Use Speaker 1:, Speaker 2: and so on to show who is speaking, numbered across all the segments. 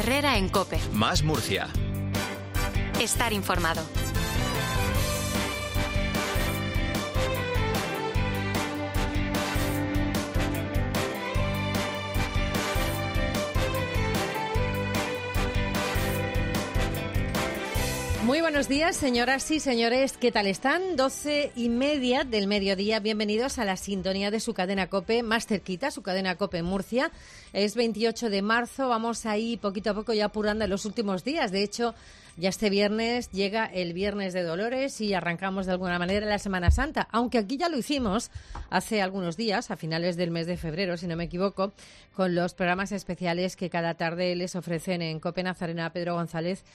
Speaker 1: Herrera en COPE.
Speaker 2: Más Murcia.
Speaker 1: Estar informado.
Speaker 3: Muy buenos días, señoras y señores. ¿Qué tal están? 12:30 del mediodía. Bienvenidos a la sintonía de su cadena COPE, más cerquita, su cadena COPE en Murcia. Es 28 de marzo. Vamos ahí poquito a poco ya apurando en los últimos días. De hecho, ya este viernes llega el Viernes de Dolores y arrancamos de alguna manera la Semana Santa. Aunque aquí ya lo hicimos hace algunos días, a finales del mes de febrero, si no me equivoco, con los programas especiales que cada tarde les ofrecen en COPE Nazarena Pedro González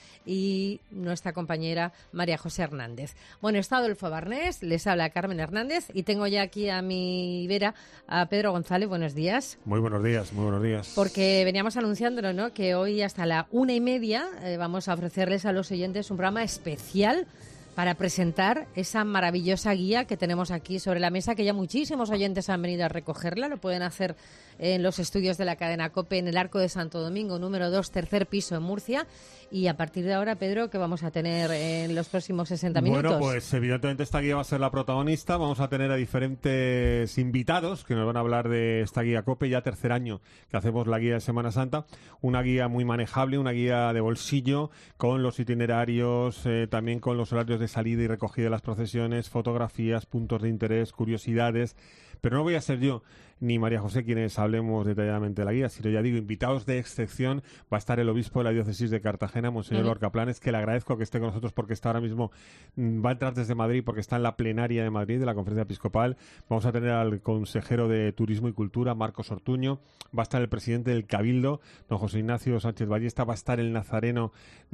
Speaker 3: y nuestra compañera María José Hernández. Bueno, está Adolfo Barnés, les habla Carmen Hernández y tengo ya aquí a mi vera a Pedro González. Buenos días.
Speaker 4: Muy buenos días, muy buenos días.
Speaker 3: Porque veníamos anunciándolo, ¿no?, que hoy hasta la 1:30 vamos a ofrecerles a los oyentes un programa especial para presentar esa maravillosa guía que tenemos aquí sobre la mesa, que ya muchísimos oyentes han venido a recogerla. Lo pueden hacer en los estudios de la cadena COPE en el Arco de Santo Domingo, número 2, tercer piso en Murcia. Y a partir de ahora, Pedro, ¿qué vamos a tener en los próximos 60 minutos?
Speaker 4: Bueno, pues evidentemente esta guía va a ser la protagonista. Vamos a tener a diferentes invitados que nos van a hablar de esta guía COPE, ya tercer año que hacemos la guía de Semana Santa. Una guía muy manejable, una guía de bolsillo, con los itinerarios, también con los horarios de salida y recogida de las procesiones, fotografías, puntos de interés, curiosidades. Pero no voy a ser yo ni María José quienes hablemos detalladamente de la guía, sino, ya digo, invitados de excepción. Va a estar el obispo de la diócesis de Cartagena, Monseñor Lorca Planes, que le agradezco que esté con nosotros porque está ahora mismo, va a entrar desde Madrid porque está en la plenaria de Madrid de la Conferencia Episcopal. Vamos a tener al consejero de Turismo y Cultura, Marcos Ortuño. Va a estar el presidente del Cabildo, don José Ignacio Sánchez Ballesta. Va a estar el nazareno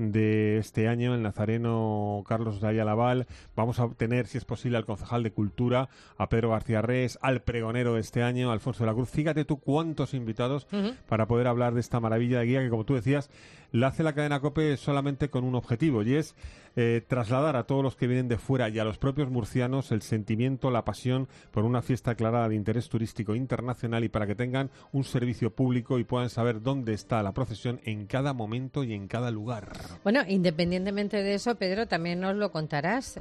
Speaker 4: de este año, el nazareno Carlos Daya Laval. Vamos a tener, si es posible, al concejal de Cultura, a Pedro García Reyes, al pregonero de este año, Alfonso de la Cruz. Fíjate tú cuántos invitados para poder hablar de esta maravilla de guía que, como tú decías, la hace la cadena COPE solamente con un objetivo, y es trasladar a todos los que vienen de fuera y a los propios murcianos el sentimiento, la pasión por una fiesta declarada de interés turístico internacional, y para que tengan un servicio público y puedan saber dónde está la procesión en cada momento y en cada lugar.
Speaker 3: Bueno, independientemente de eso, Pedro, también nos lo contarás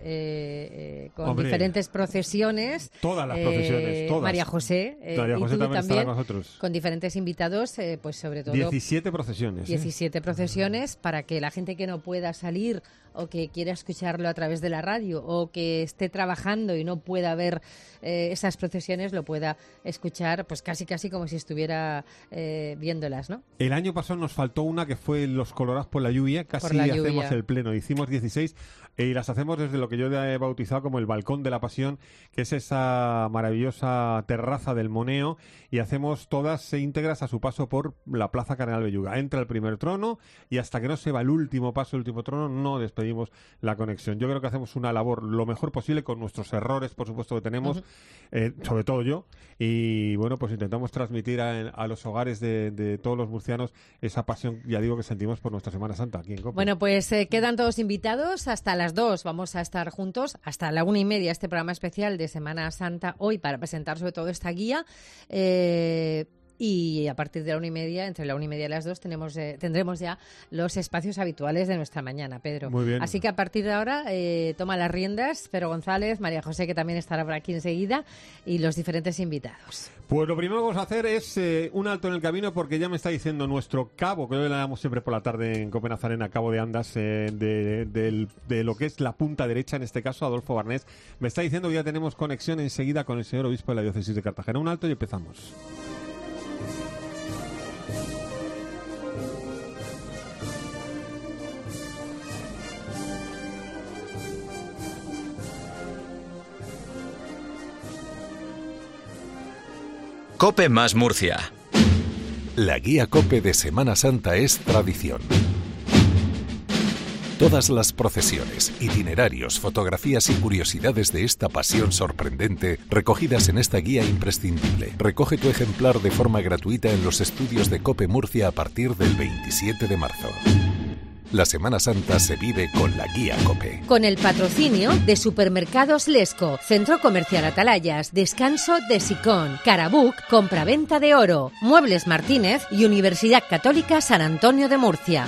Speaker 3: con diferentes procesiones.
Speaker 4: Todas las procesiones, todas.
Speaker 3: María José,
Speaker 4: María José
Speaker 3: y tú
Speaker 4: también estará con nosotros.
Speaker 3: Con diferentes invitados, pues sobre todo
Speaker 4: 17 procesiones.
Speaker 3: 17 procesiones, para que la gente que no pueda salir o que quiera escucharlo a través de la radio o que esté trabajando y no pueda ver esas procesiones, lo pueda escuchar pues casi como si estuviera viéndolas, ¿no?
Speaker 4: El año pasado nos faltó una que fue Los Colorados por la Lluvia, hacemos el pleno, hicimos 16 y las hacemos desde lo que yo he bautizado como el Balcón de la Pasión, que es esa maravillosa terraza del Moneo, y hacemos todas íntegras a su paso por la Plaza Cardenal Belluga. Entra el primer trono y hasta que no se va el último paso, el último trono, no despedimos la conexión. Yo creo que hacemos una labor lo mejor posible, con nuestros errores, por supuesto, que tenemos, sobre todo yo, y bueno, pues intentamos transmitir a los hogares de todos los murcianos esa pasión, ya digo, que sentimos por nuestra Semana Santa aquí en COPE.
Speaker 3: Bueno, pues quedan todos invitados hasta las 2. Vamos a estar juntos hasta la 1:30, este programa especial de Semana Santa hoy, para presentar sobre todo esta guía. Y a partir de la 1:30, entre la 1:30 y las 2, tendremos ya los espacios habituales de nuestra mañana, Pedro.
Speaker 4: Muy bien.
Speaker 3: Así que a partir de ahora toma las riendas Pedro González, María José, que también estará por aquí enseguida, y los diferentes invitados.
Speaker 4: Pues lo primero que vamos a hacer es un alto en el camino, porque ya me está diciendo nuestro cabo, que hoy le damos siempre por la tarde en COPE Nazarena, cabo de Andas, de lo que es la punta derecha, en este caso, Adolfo Barnés, me está diciendo que ya tenemos conexión enseguida con el señor obispo de la diócesis de Cartagena. Un alto y empezamos.
Speaker 2: COPE más Murcia.
Speaker 5: La guía COPE de Semana Santa es tradición. Todas las procesiones, itinerarios, fotografías y curiosidades de esta pasión sorprendente recogidas en esta guía imprescindible. Recoge tu ejemplar de forma gratuita en los estudios de COPE Murcia a partir del 27 de marzo. La Semana Santa se vive con la guía COPE.
Speaker 3: Con el patrocinio de Supermercados Lesco, Centro Comercial Atalayas, Descanso de Sicón, Carabuc, Compraventa de Oro, Muebles Martínez y Universidad Católica San Antonio de Murcia.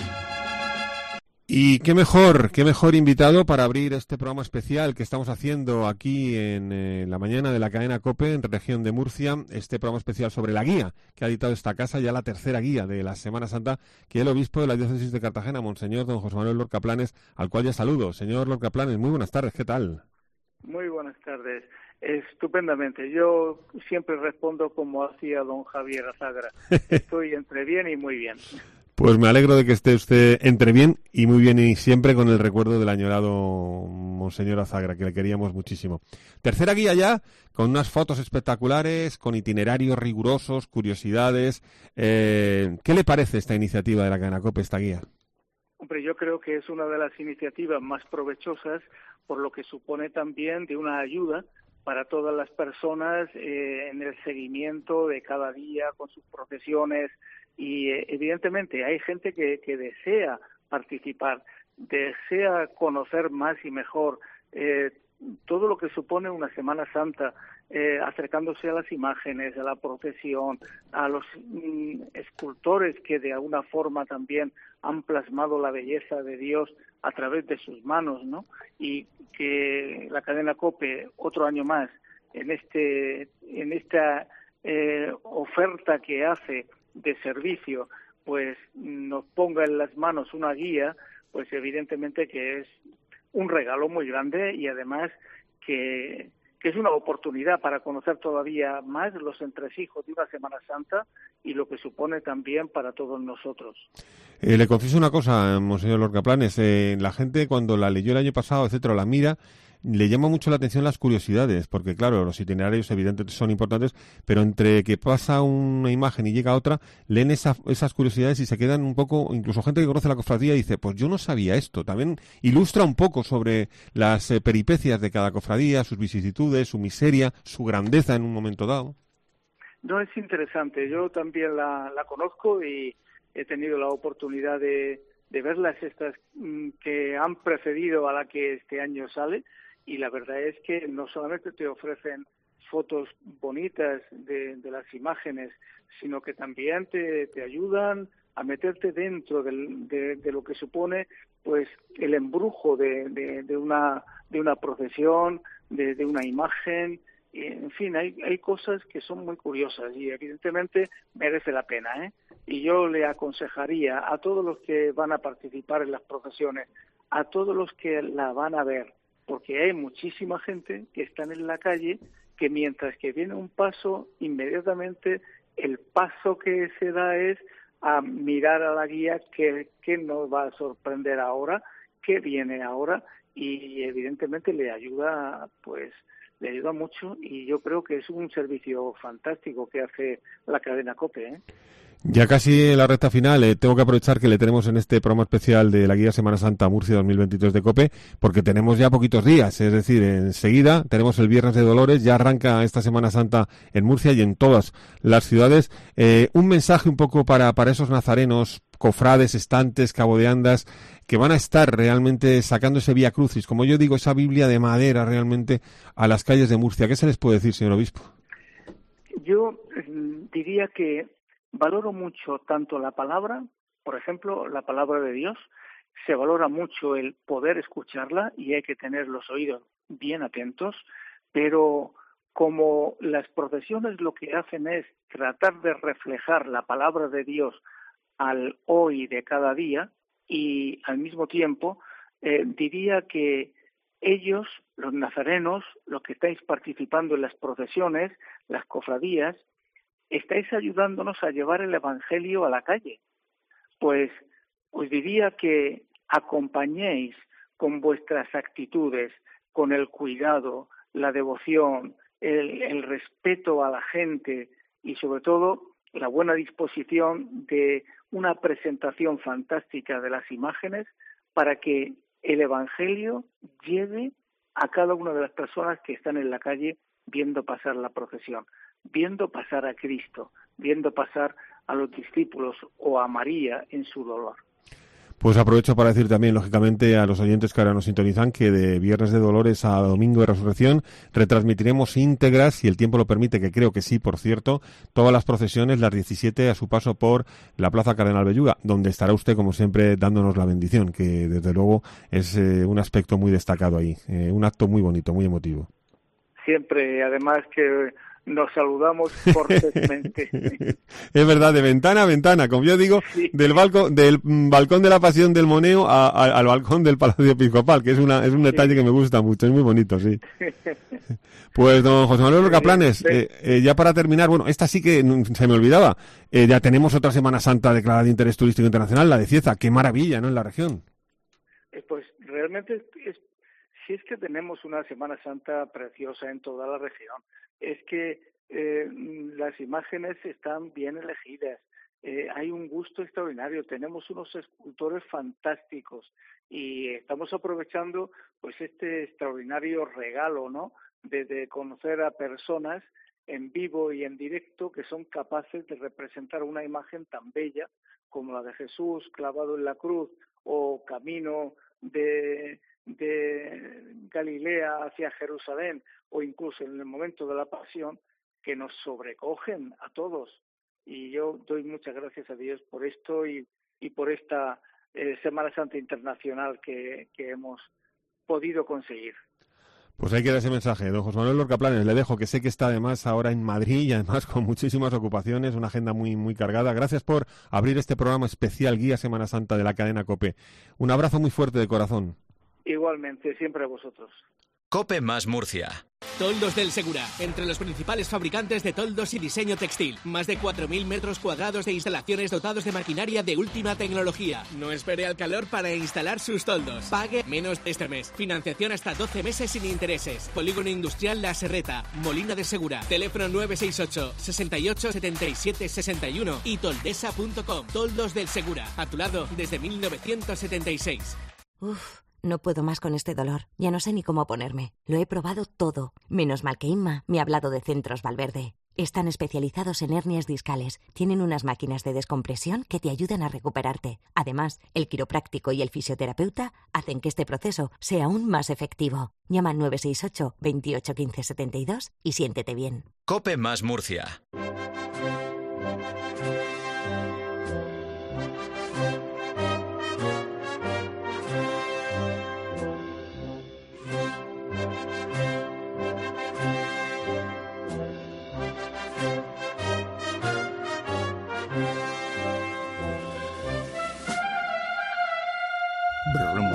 Speaker 4: Y qué mejor invitado para abrir este programa especial que estamos haciendo aquí en la mañana de la cadena COPE en región de Murcia, este programa especial sobre la guía que ha editado esta casa, ya la tercera guía de la Semana Santa, que el obispo de la diócesis de Cartagena, Monseñor don José Manuel Lorca Planes, al cual ya saludo. Señor Lorca Planes, muy buenas tardes, ¿qué tal?
Speaker 6: Muy buenas tardes. Estupendamente. Yo siempre respondo como hacía don Javier Azagra. Estoy entre bien y muy bien.
Speaker 4: Pues me alegro de que esté usted entre bien y muy bien, y siempre con el recuerdo del añorado Monseñor Azagra, que le queríamos muchísimo. Tercera guía ya, con unas fotos espectaculares, con itinerarios rigurosos, curiosidades. ¿Qué le parece esta iniciativa de la cadena COPE, esta guía?
Speaker 6: Hombre, yo creo que es una de las iniciativas más provechosas, por lo que supone también de una ayuda para todas las personas en el seguimiento de cada día con sus procesiones. Y evidentemente hay gente que desea participar, desea conocer más y mejor todo lo que supone una Semana Santa, acercándose a las imágenes, a la procesión, a los escultores que de alguna forma también han plasmado la belleza de Dios a través de sus manos, ¿no? Y que la cadena COPE otro año más en esta oferta que hace de servicio, pues nos ponga en las manos una guía, pues evidentemente que es un regalo muy grande y además que es una oportunidad para conocer todavía más los entresijos de una Semana Santa y lo que supone también para todos nosotros.
Speaker 4: Le confieso una cosa, Monseñor Lorca Planes, la gente cuando la leyó el año pasado, etcétera, la mira, le llama mucho la atención las curiosidades, porque claro, los itinerarios evidentemente son importantes, pero entre que pasa una imagen y llega otra, leen esas curiosidades y se quedan un poco, incluso gente que conoce la cofradía dice, pues yo no sabía esto. También ilustra un poco sobre las peripecias de cada cofradía, sus vicisitudes, su miseria, su grandeza en un momento dado.
Speaker 6: No, es interesante. Yo también la conozco y he tenido la oportunidad de verlas, estas que han precedido a la que este año sale. Y la verdad es que no solamente te ofrecen fotos bonitas de las imágenes, sino que también te ayudan a meterte dentro de lo que supone pues el embrujo de una procesión, de una imagen. En fin, hay cosas que son muy curiosas y evidentemente merece la pena, ¿eh? Y yo le aconsejaría a todos los que van a participar en las procesiones, a todos los que la van a ver, porque hay muchísima gente que están en la calle que mientras que viene un paso, inmediatamente el paso que se da es a mirar a la guía que nos va a sorprender ahora, que viene ahora, y evidentemente le ayuda mucho, y yo creo que es un servicio fantástico que hace la cadena COPE, ¿eh?
Speaker 4: Ya casi en la recta final, tengo que aprovechar que le tenemos en este programa especial de la Guía Semana Santa Murcia 2023 de COPE, porque tenemos ya poquitos días, es decir, enseguida tenemos el Viernes de Dolores, ya arranca esta Semana Santa en Murcia y en todas las ciudades. Un mensaje un poco para esos nazarenos, cofrades, estantes, cabo de andas, que van a estar realmente sacando ese Vía Crucis, como yo digo, esa Biblia de madera realmente a las calles de Murcia. ¿Qué se les puede decir, señor obispo?
Speaker 6: Yo diría que valoro mucho tanto la palabra, por ejemplo, la palabra de Dios, se valora mucho el poder escucharla y hay que tener los oídos bien atentos, pero como las procesiones lo que hacen es tratar de reflejar la palabra de Dios al hoy de cada día y al mismo tiempo diría que ellos, los nazarenos, los que estáis participando en las procesiones, las cofradías, estáis ayudándonos a llevar el Evangelio a la calle. Pues os diría que acompañéis con vuestras actitudes, con el cuidado, la devoción, el respeto a la gente y sobre todo la buena disposición de una presentación fantástica de las imágenes para que el Evangelio llegue a cada una de las personas que están en la calle viendo pasar la procesión, viendo pasar a Cristo, viendo pasar a los discípulos o a María en su dolor.
Speaker 4: Pues aprovecho para decir también, lógicamente, a los oyentes que ahora nos sintonizan que de Viernes de Dolores a Domingo de Resurrección retransmitiremos íntegras, si el tiempo lo permite, que creo que sí, por cierto, todas las procesiones, las 17 a su paso por la Plaza Cardenal Belluga, donde estará usted, como siempre, dándonos la bendición, que desde luego es un aspecto muy destacado ahí, un acto muy bonito, muy emotivo.
Speaker 6: Siempre, además que nos saludamos cortésmente.
Speaker 4: Es verdad, de ventana a ventana, como yo digo, sí. del balcón de la Pasión del Moneo al balcón del Palacio Episcopal, que es un detalle que me gusta mucho, es muy bonito, sí. Pues don José Manuel Lorca Planes, ya para terminar, bueno, esta sí que se me olvidaba, ya tenemos otra Semana Santa declarada de interés turístico internacional, la de Cieza, qué maravilla, ¿no?, en la región.
Speaker 6: Pues realmente sí es que tenemos una Semana Santa preciosa en toda la región. Es que las imágenes están bien elegidas, hay un gusto extraordinario, tenemos unos escultores fantásticos y estamos aprovechando pues este extraordinario regalo, ¿no?, de conocer a personas en vivo y en directo que son capaces de representar una imagen tan bella como la de Jesús clavado en la cruz o camino de Galilea hacia Jerusalén o incluso en el momento de la Pasión, que nos sobrecogen a todos. Y yo doy muchas gracias a Dios por esto y por esta Semana Santa Internacional que hemos podido conseguir.
Speaker 4: Pues ahí queda ese mensaje. Don José Manuel Lorca Planes, le dejo, que sé que está además ahora en Madrid y además con muchísimas ocupaciones, una agenda muy, muy cargada. Gracias por abrir este programa especial Guía Semana Santa de la cadena COPE. Un abrazo muy fuerte de corazón.
Speaker 6: Igualmente, siempre a vosotros.
Speaker 2: COPE más Murcia.
Speaker 7: Toldos del Segura, entre los principales fabricantes de toldos y diseño textil. Más de 4.000 metros cuadrados de instalaciones dotados de maquinaria de última tecnología. No espere al calor para instalar sus toldos. Pague menos este mes. Financiación hasta 12 meses sin intereses. Polígono Industrial La Serreta, Molina de Segura. Teléfono 968 68 77 61 y toldesa.com. Toldos del Segura, a tu lado desde 1976.
Speaker 8: No puedo más con este dolor. Ya no sé ni cómo ponerme. Lo he probado todo. Menos mal que Inma me ha hablado de Centros Valverde. Están especializados en hernias discales. Tienen unas máquinas de descompresión que te ayudan a recuperarte. Además, el quiropráctico y el fisioterapeuta hacen que este proceso sea aún más efectivo. Llama al 968 28 15 72 y siéntete bien.
Speaker 2: COPE más Murcia.
Speaker 4: Brum.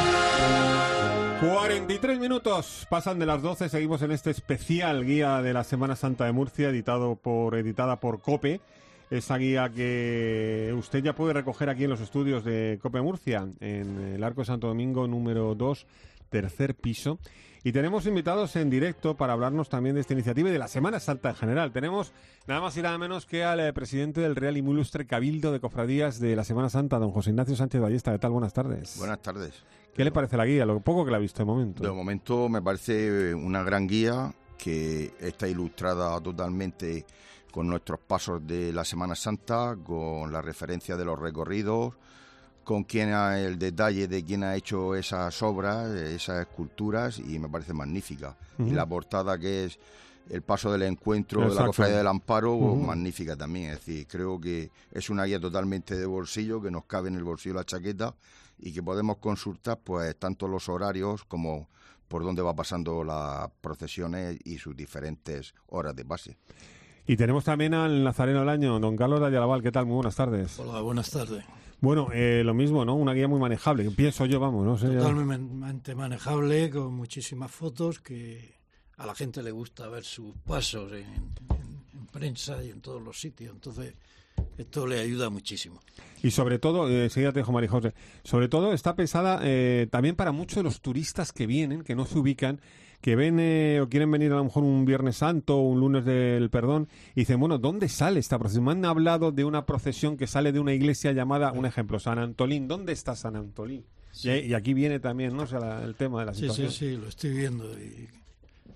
Speaker 4: 43 minutos pasan de las 12, seguimos en este especial guía de la Semana Santa de Murcia, editada por COPE. Esa guía que usted ya puede recoger aquí en los estudios de COPE Murcia, en el Arco de Santo Domingo número 2, tercer piso. Y tenemos invitados en directo para hablarnos también de esta iniciativa y de la Semana Santa en general. Tenemos nada más y nada menos que al presidente del Real y muy ilustre Cabildo de Cofradías de la Semana Santa, don José Ignacio Sánchez Ballesta. ¿Qué tal? Buenas tardes.
Speaker 9: Buenas tardes.
Speaker 4: ¿Qué le parece la guía? Lo poco que la ha visto de momento.
Speaker 9: De momento me parece una gran guía que está ilustrada totalmente con nuestros pasos de la Semana Santa, con la referencia de los recorridos, con el detalle de quién ha hecho esas obras, esas esculturas, y me parece magnífica. Y la portada, que es el paso del encuentro. Exacto. De la Cofradía del Amparo, magnífica también. Es decir, creo que es una guía totalmente de bolsillo, que nos cabe en el bolsillo de la chaqueta y que podemos consultar pues tanto los horarios como por dónde va pasando las procesiones y sus diferentes horas de pase. Y tenemos también al nazareno del año, don Carlos de Ayalaval. ¿Qué tal? Muy buenas tardes.
Speaker 10: Hola, buenas tardes.
Speaker 4: Bueno, lo mismo, ¿no? Una guía muy manejable, pienso yo, vamos, no sé.
Speaker 10: Totalmente manejable, con muchísimas fotos, que a la gente le gusta ver sus pasos en prensa y en todos los sitios. Entonces, esto le ayuda muchísimo. Y sobre todo, enseguida te dejo, María José, sobre todo está pensada también para muchos de los turistas que vienen, que no se ubican, que ven o quieren venir a lo mejor un Viernes Santo o un Lunes del Perdón y dicen, bueno, ¿dónde sale esta procesión? Me han hablado de una procesión que sale de una iglesia llamada, un ejemplo, San Antolín. ¿Dónde está San Antolín? Sí. Y aquí viene también, ¿no? O sea, el tema de la situación.
Speaker 11: Sí, lo estoy viendo. Y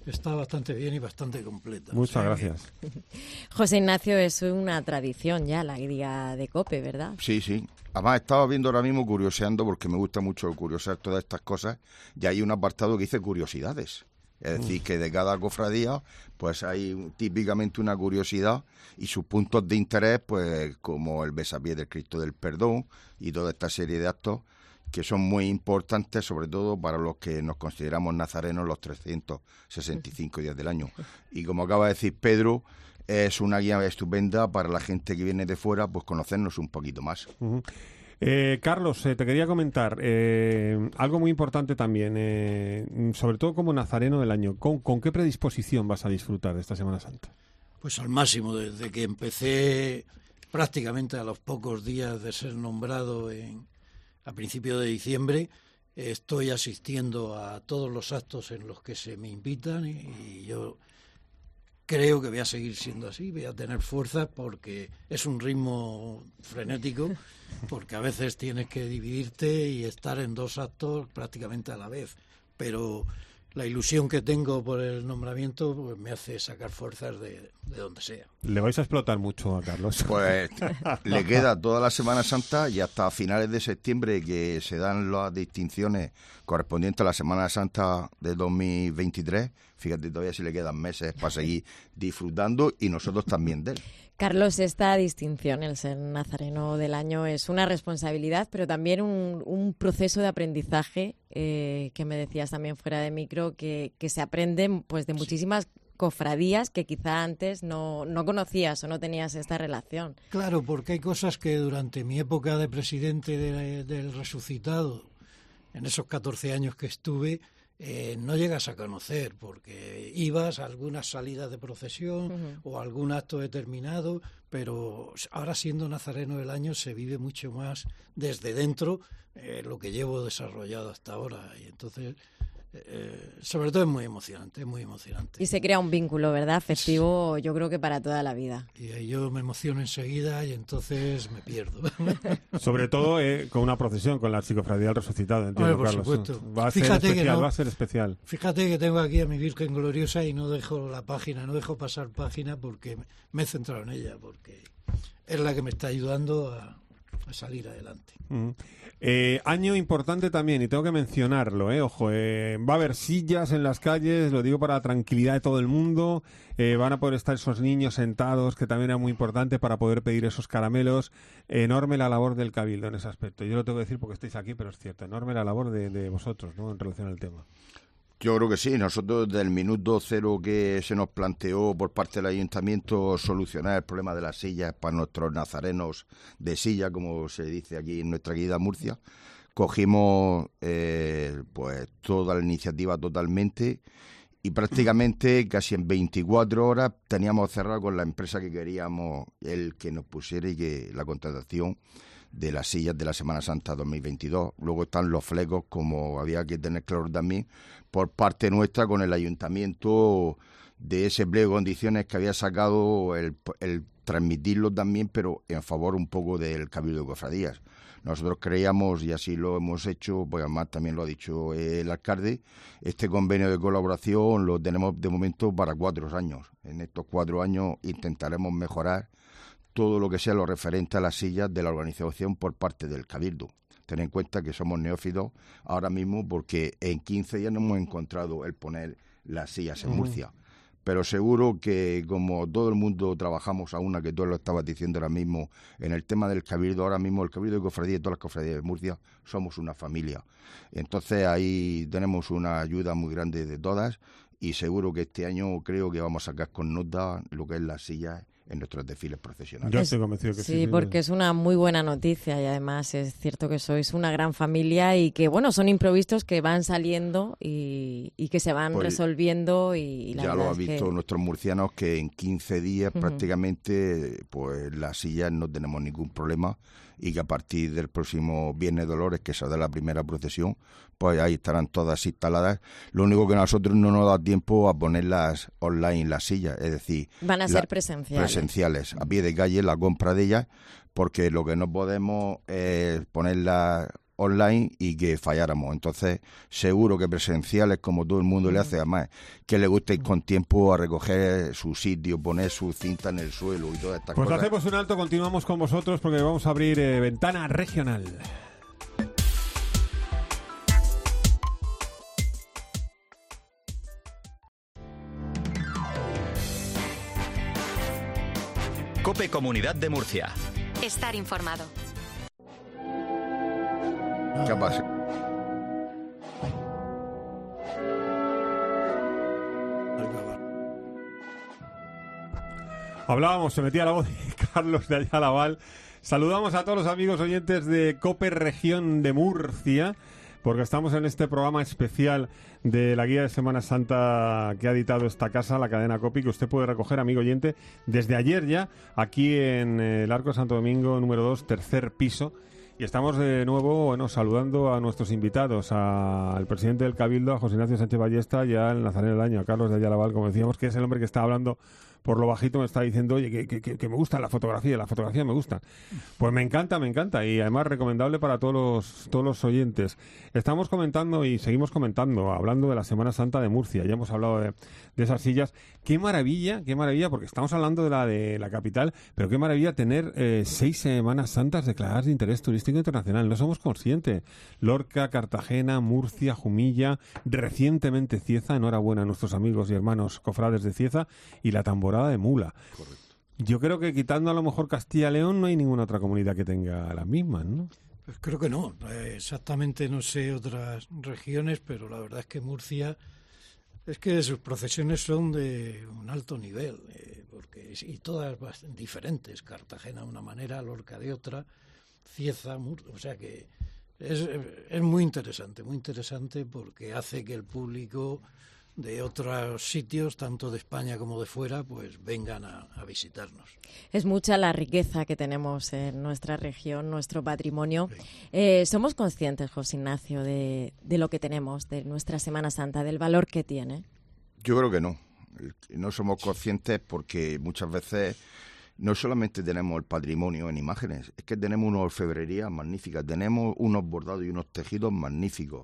Speaker 10: está bastante bien y bastante completa.
Speaker 4: Muchas gracias.
Speaker 11: José Ignacio, es una tradición ya la guía de COPE, ¿verdad?
Speaker 9: Sí, sí. Además, estaba viendo ahora mismo, curioseando, porque me gusta mucho curiosear todas estas cosas, y hay un apartado que dice curiosidades. Es decir, que de cada cofradía, pues hay típicamente una curiosidad y sus puntos de interés, pues como el besapié del Cristo del Perdón y toda esta serie de actos que son muy importantes, sobre todo para los que nos consideramos nazarenos los 365 días del año. Y como acaba de decir Pedro, es una guía estupenda para la gente que viene de fuera, pues conocernos un poquito más.
Speaker 4: Carlos, te quería comentar algo muy importante también, sobre todo como nazareno del año. ¿Con qué predisposición vas a disfrutar de esta Semana Santa?
Speaker 10: Pues al máximo, desde que empecé prácticamente a los pocos días de ser nombrado a principios de diciembre, estoy asistiendo a todos los actos en los que se me invitan y yo creo que voy a seguir siendo así, voy a tener fuerza porque es un ritmo frenético, porque a veces tienes que dividirte y estar en 2 actos prácticamente a la vez, pero la ilusión que tengo por el nombramiento pues me hace sacar fuerzas de donde sea.
Speaker 4: Le vais a explotar mucho a Carlos.
Speaker 9: Pues le queda toda la Semana Santa y hasta finales de septiembre que se dan las distinciones correspondientes a la Semana Santa de 2023. Fíjate, todavía si le quedan meses para seguir disfrutando y nosotros también de él.
Speaker 11: Carlos, esta distinción, el ser nazareno del año, es una responsabilidad, pero también un proceso de aprendizaje que me decías también fuera de micro, que se aprende pues de muchísimas cofradías que quizá antes no conocías o no tenías esta relación.
Speaker 10: Claro, porque hay cosas que durante mi época de presidente del Resucitado, en esos 14 años que estuve, no llegas a conocer, porque ibas a algunas salidas de procesión o a algún acto determinado, pero ahora siendo nazareno del año se vive mucho más desde dentro lo que llevo desarrollado hasta ahora, y entonces sobre todo es muy emocionante,
Speaker 11: Y se crea un vínculo, ¿verdad? Afectivo, yo creo que para toda la vida.
Speaker 10: Y yo me emociono enseguida y entonces me pierdo.
Speaker 4: Sobre todo con una procesión, con la Archicofradía del Resucitado, entiendo,
Speaker 10: por
Speaker 4: Carlos.
Speaker 10: Supuesto.
Speaker 4: Va a ser especial.
Speaker 10: Fíjate que tengo aquí a mi Virgen Gloriosa y no dejo pasar página porque me he centrado en ella, porque es la que me está ayudando a salir adelante.
Speaker 4: Año importante también, y tengo que mencionarlo, ojo, va a haber sillas en las calles, lo digo para la tranquilidad de todo el mundo, van a poder estar esos niños sentados, que también era muy importante para poder pedir esos caramelos. Enorme la labor del Cabildo en ese aspecto. Yo lo tengo que decir porque estáis aquí, pero es cierto, enorme la labor de vosotros, ¿no?, en relación al tema.
Speaker 9: Yo creo que sí, nosotros desde el minuto cero que se nos planteó por parte del Ayuntamiento solucionar el problema de las sillas para nuestros nazarenos de silla, como se dice aquí en nuestra querida Murcia, cogimos pues toda la iniciativa totalmente y prácticamente casi en 24 horas teníamos cerrado con la empresa que queríamos el que nos pusiera y que la contratación de las sillas de la Semana Santa 2022. Luego están los flecos, como había que tener claro también, por parte nuestra con el Ayuntamiento, de ese pliego de condiciones que había sacado el transmitirlo también, pero en favor un poco del Cabildo de Cofradías. Nosotros creíamos, y así lo hemos hecho, pues además también lo ha dicho el alcalde, este convenio de colaboración lo tenemos de momento para 4 años. En estos 4 años intentaremos mejorar todo lo que sea lo referente a las sillas de la organización por parte del Cabildo. Ten en cuenta que somos neófitos ahora mismo porque en 15 días no hemos encontrado el poner las sillas en Murcia. Pero seguro que como todo el mundo trabajamos a una, que tú lo estabas diciendo ahora mismo, en el tema del Cabildo, ahora mismo el Cabildo de Cofradía y todas las cofradías de Murcia somos una familia. Entonces ahí tenemos una ayuda muy grande de todas y seguro que este año creo que vamos a sacar con nota lo que es las sillas en nuestros desfiles procesionales.
Speaker 4: Yo estoy convencido que sí.
Speaker 11: Sí, porque es una muy buena noticia y además es cierto que sois una gran familia y que, bueno, son imprevistos que van saliendo y que se van resolviendo y la
Speaker 9: ya
Speaker 11: verdad
Speaker 9: lo han visto nuestros murcianos que en 15 días prácticamente pues las sillas no tenemos ningún problema y que a partir del próximo Viernes Dolores, que será la primera procesión, pues ahí estarán todas instaladas. Lo único que nosotros no nos da tiempo a ponerlas online las sillas, es decir...
Speaker 11: Van a ser presenciales,
Speaker 9: a pie de calle, la compra de ellas, porque lo que no podemos es ponerlas online y que falláramos. Entonces, seguro que presenciales, como todo el mundo le hace, además, que le guste ir con tiempo a recoger su sitio, poner su cinta en el suelo y todas estas cosas.
Speaker 4: Pues hacemos un alto, continuamos con vosotros porque vamos a abrir ventana regional.
Speaker 2: COPE Comunidad de Murcia.
Speaker 1: Estar informado.
Speaker 9: ¿Qué pasa?
Speaker 4: Hablábamos, se metía la voz de Carlos de Ayala. Saludamos a todos los amigos oyentes de COPE Región de Murcia, porque estamos en este programa especial de la guía de Semana Santa que ha editado esta casa, la cadena COPE, que usted puede recoger, amigo oyente, desde ayer ya, aquí en el Arco de Santo Domingo, número 2, tercer piso. Y estamos de nuevo, saludando a nuestros invitados, al presidente del Cabildo, a José Ignacio Sánchez Ballesta, y al Nazareno del Año, a Carlos de Ayala, como decíamos, que es el hombre que está hablando por lo bajito, me está diciendo, oye, que me gusta la fotografía me gusta. Pues me encanta, y además recomendable para todos los oyentes. Estamos comentando y seguimos comentando, hablando de la Semana Santa de Murcia, ya hemos hablado de esas sillas. Qué maravilla, porque estamos hablando de la capital, pero qué maravilla tener 6 Semanas Santas declaradas de interés turístico internacional. No somos conscientes. Lorca, Cartagena, Murcia, Jumilla, recientemente Cieza, enhorabuena a nuestros amigos y hermanos cofrades de Cieza, y la Tamborada de Mula.
Speaker 9: Correcto.
Speaker 4: Yo creo que quitando a lo mejor Castilla y León no hay ninguna otra comunidad que tenga las mismas, ¿no?
Speaker 10: Pues creo que no. Exactamente no sé otras regiones, pero la verdad es que Murcia, es que sus procesiones son de un alto nivel, y todas diferentes. Cartagena de una manera, Lorca de otra, Cieza, Murcia, o sea que es muy interesante porque hace que el público de otros sitios, tanto de España como de fuera, pues vengan a visitarnos.
Speaker 11: Es mucha la riqueza que tenemos en nuestra región, nuestro patrimonio. Sí. ¿Somos conscientes, José Ignacio, de lo que tenemos, de nuestra Semana Santa, del valor que tiene?
Speaker 9: Yo creo que no. No somos conscientes porque muchas veces no solamente tenemos el patrimonio en imágenes, es que tenemos unas orfebrerías magníficas, tenemos unos bordados y unos tejidos magníficos.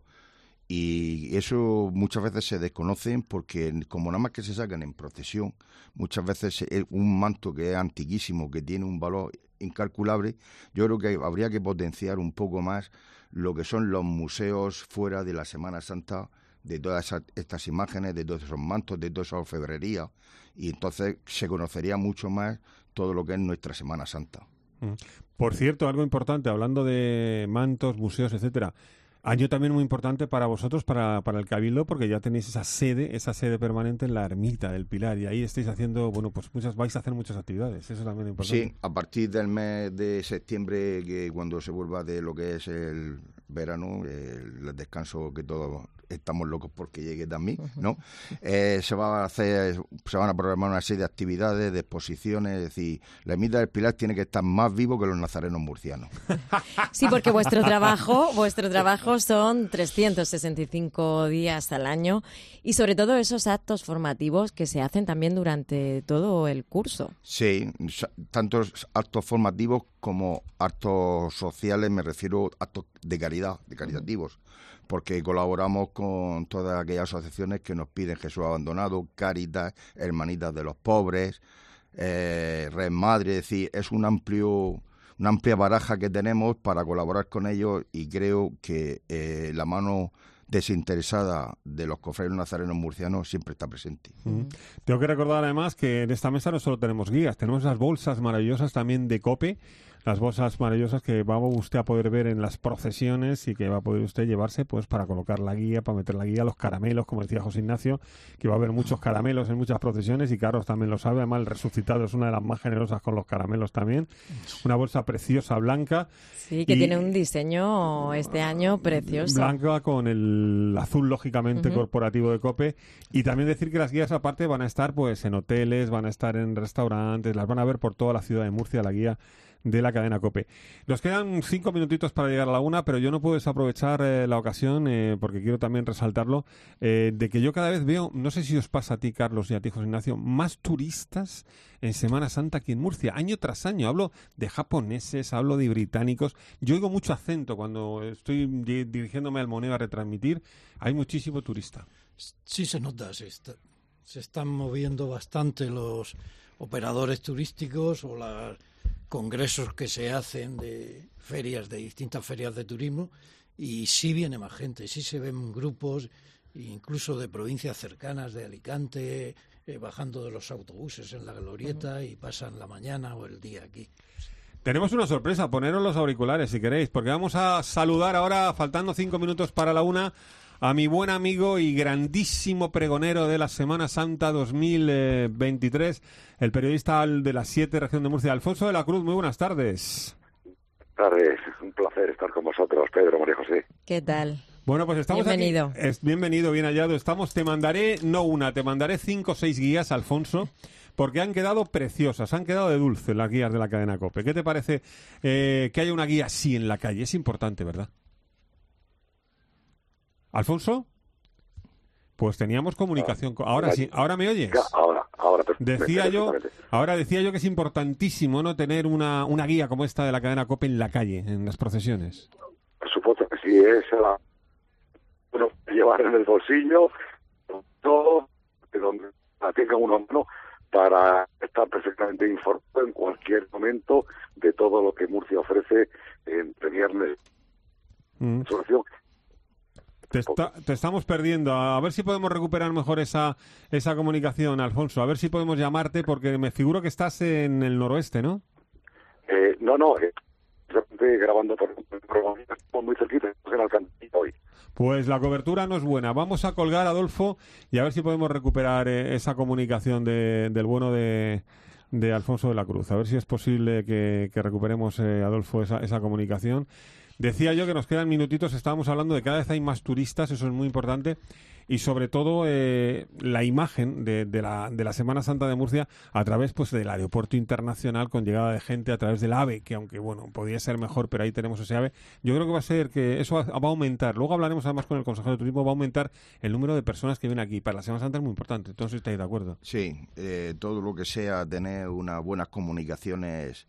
Speaker 9: Y eso muchas veces se desconocen porque como nada más que se sacan en procesión, muchas veces un manto que es antiquísimo, que tiene un valor incalculable, yo creo que habría que potenciar un poco más lo que son los museos fuera de la Semana Santa, de todas estas imágenes, de todos esos mantos, de toda esa orfebrería, y entonces se conocería mucho más todo lo que es nuestra Semana Santa.
Speaker 4: Por cierto, algo importante, hablando de mantos, museos, etcétera, año también muy importante para vosotros, para el Cabildo, porque ya tenéis esa sede permanente en la Ermita del Pilar, y ahí estáis haciendo, vais a hacer muchas actividades, eso también es importante.
Speaker 9: Sí, a partir del mes de septiembre, que cuando se vuelva de lo que es el verano, el descanso que todos estamos locos porque llegue también, ¿no? Se van a programar una serie de actividades, de exposiciones, es decir, la Ermita del Pilar tiene que estar más vivo que los nazarenos murcianos.
Speaker 11: Sí, porque vuestro trabajo son 365 días al año y sobre todo esos actos formativos que se hacen también durante todo el curso.
Speaker 9: Sí, tanto actos formativos como actos sociales, me refiero a actos de caridad, de caritativos, porque colaboramos con todas aquellas asociaciones que nos piden Jesús Abandonado, Cáritas, Hermanitas de los Pobres, Red Madre, es decir, es una amplia baraja que tenemos para colaborar con ellos, y creo que la mano desinteresada de los cofrades nazarenos murcianos siempre está presente.
Speaker 4: Tengo que recordar además que en esta mesa no solo tenemos guías, tenemos las bolsas maravillosas también de COPE, las bolsas maravillosas que va usted a poder ver en las procesiones y que va a poder usted llevarse pues para colocar la guía, para meter la guía, los caramelos, como decía José Ignacio, que va a haber muchos caramelos en muchas procesiones, y Carlos también lo sabe, además el resucitado es una de las más generosas con los caramelos también, una bolsa preciosa blanca.
Speaker 11: Sí, que tiene un diseño este año precioso.
Speaker 4: Blanca con el azul, lógicamente, corporativo de COPE, y también decir que las guías aparte van a estar pues en hoteles, van a estar en restaurantes, las van a ver por toda la ciudad de Murcia, la guía de la cadena COPE. Nos quedan 5 minutitos para llegar a la 1, pero yo no puedo desaprovechar la ocasión, porque quiero también resaltarlo, de que yo cada vez veo, no sé si os pasa a ti, Carlos, y a ti, José Ignacio, más turistas en Semana Santa aquí en Murcia, año tras año. Hablo de japoneses, hablo de británicos. Yo oigo mucho acento cuando estoy dirigiéndome al Moneo a retransmitir. Hay muchísimo turista.
Speaker 10: Sí se nota, se están moviendo bastante los operadores turísticos o los congresos que se hacen de ferias, de distintas ferias de turismo, y sí viene más gente, sí se ven grupos, incluso de provincias cercanas, de Alicante, bajando de los autobuses en la glorieta y pasan la mañana o el día aquí.
Speaker 4: Tenemos una sorpresa, poneros los auriculares si queréis, porque vamos a saludar ahora, faltando 5 minutos para la 1, a mi buen amigo y grandísimo pregonero de la Semana Santa 2023, el periodista de las 7, región de Murcia, Alfonso de la Cruz. Muy buenas tardes.
Speaker 12: Buenas tardes, un placer estar con vosotros, Pedro, María José.
Speaker 11: ¿Qué tal?
Speaker 4: Bueno, pues estamos
Speaker 11: bienvenido.
Speaker 4: Aquí. Bienvenido, bien hallado. Te mandaré, no una, te mandaré 5 o 6 guías, Alfonso, porque han quedado preciosas, han quedado de dulce las guías de la cadena COPE. ¿Qué te parece que haya una guía así en la calle? Es importante, ¿verdad? ¿Alfonso? Pues teníamos comunicación. Ahora sí, ¿ahora me oyes?
Speaker 12: Ahora.
Speaker 4: Decía yo que es importantísimo no tener una guía como esta de la cadena COPE en la calle, en las procesiones.
Speaker 12: Por supuesto que sí, es llevar en el bolsillo todo, de donde la tenga uno a mano, para estar perfectamente informado en cualquier momento de todo lo que Murcia ofrece entre viernes.
Speaker 4: Te estamos perdiendo. A ver si podemos recuperar mejor esa comunicación, Alfonso. A ver si podemos llamarte, porque me figuro que estás en el noroeste, ¿no?
Speaker 12: No, grabando por muy cerquita, en Alcantarilla hoy.
Speaker 4: Pues la cobertura no es buena. Vamos a colgar, Adolfo, y a ver si podemos recuperar esa comunicación del bueno de Alfonso de la Cruz. A ver si es posible que recuperemos, Adolfo, esa comunicación. Decía yo que nos quedan minutitos, estábamos hablando de que cada vez hay más turistas, eso es muy importante, y sobre todo la imagen de la Semana Santa de Murcia a través pues del aeropuerto internacional, con llegada de gente a través del AVE, que aunque bueno, podría ser mejor, pero ahí tenemos ese AVE. Yo creo que va a ser que eso va a aumentar. Luego hablaremos además con el consejero de turismo, va a aumentar el número de personas que vienen aquí. Para la Semana Santa es muy importante, entonces estáis de acuerdo.
Speaker 9: Sí, todo lo que sea tener unas buenas comunicaciones,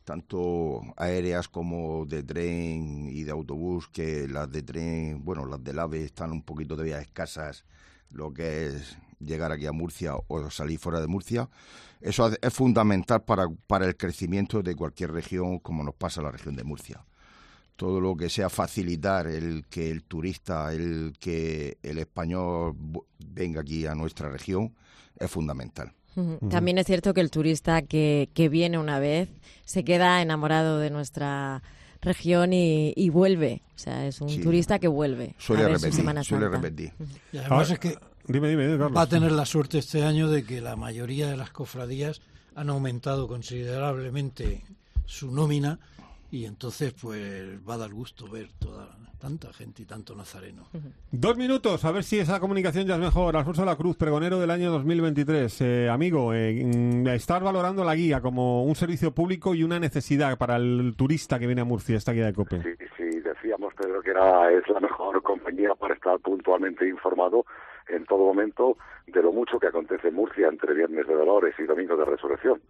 Speaker 9: tanto aéreas como de tren y de autobús, que las de tren, bueno, las del AVE están un poquito todavía escasas, lo que es llegar aquí a Murcia o salir fuera de Murcia. Eso es fundamental para el crecimiento de cualquier región, como nos pasa en la región de Murcia. Todo lo que sea facilitar el que el turista, que el español venga aquí a nuestra región, es fundamental.
Speaker 11: También es cierto que el turista que viene una vez se queda enamorado de nuestra región y vuelve. O sea, es un turista que vuelve a ver su Semana Santa.
Speaker 9: repetir.
Speaker 10: Y además es que
Speaker 4: dime, Carlos.
Speaker 10: Va a tener la suerte este año de que la mayoría de las cofradías han aumentado considerablemente su nómina, y entonces pues va a dar gusto ver tanta gente y tanto nazareno.
Speaker 4: 2 minutos, a ver si esa comunicación ya es mejor. Alfonso de la Cruz, pregonero del año 2023. Amigo, estás valorando la guía como un servicio público y una necesidad para el turista que viene a Murcia, esta guía de COPE.
Speaker 12: Sí, decíamos, Pedro, que es la mejor compañía para estar puntualmente informado en todo momento de lo mucho que acontece en Murcia entre Viernes de Dolores y Domingo de Resurrección.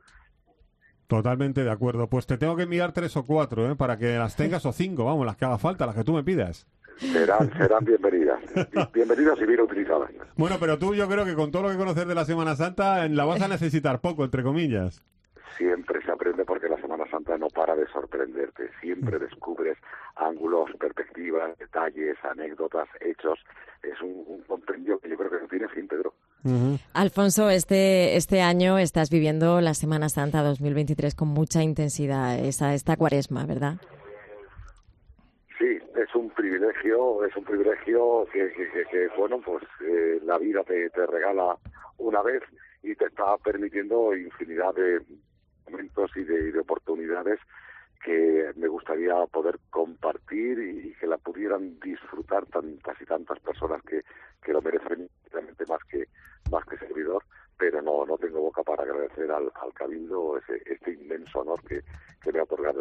Speaker 4: Totalmente de acuerdo. Pues te tengo que enviar 3 o 4, para que las tengas, o 5, vamos, las que haga falta, las que tú me pidas.
Speaker 12: Serán bienvenidas. Bienvenidas y bien utilizadas.
Speaker 4: Bueno, pero tú, yo creo que con todo lo que conoces de la Semana Santa, la vas a necesitar poco, entre comillas.
Speaker 12: Siempre se aprende, porque la Semana Santa no para de sorprenderte. Siempre descubres ángulos, perspectivas, detalles, anécdotas, hechos. Es un compendio que yo creo que no tiene fin, Pedro.
Speaker 11: Alfonso, este año estás viviendo la Semana Santa 2023 con mucha intensidad, esta cuaresma, ¿verdad?
Speaker 12: Sí, es un privilegio que bueno, pues la vida te regala una vez y te está permitiendo infinidad de momentos y de oportunidades que me gustaría poder compartir y que la pudieran disfrutar tantas y tantas personas que lo merecen realmente más que servidor, pero no tengo boca para agradecer al Cabildo este inmenso honor que me ha otorgado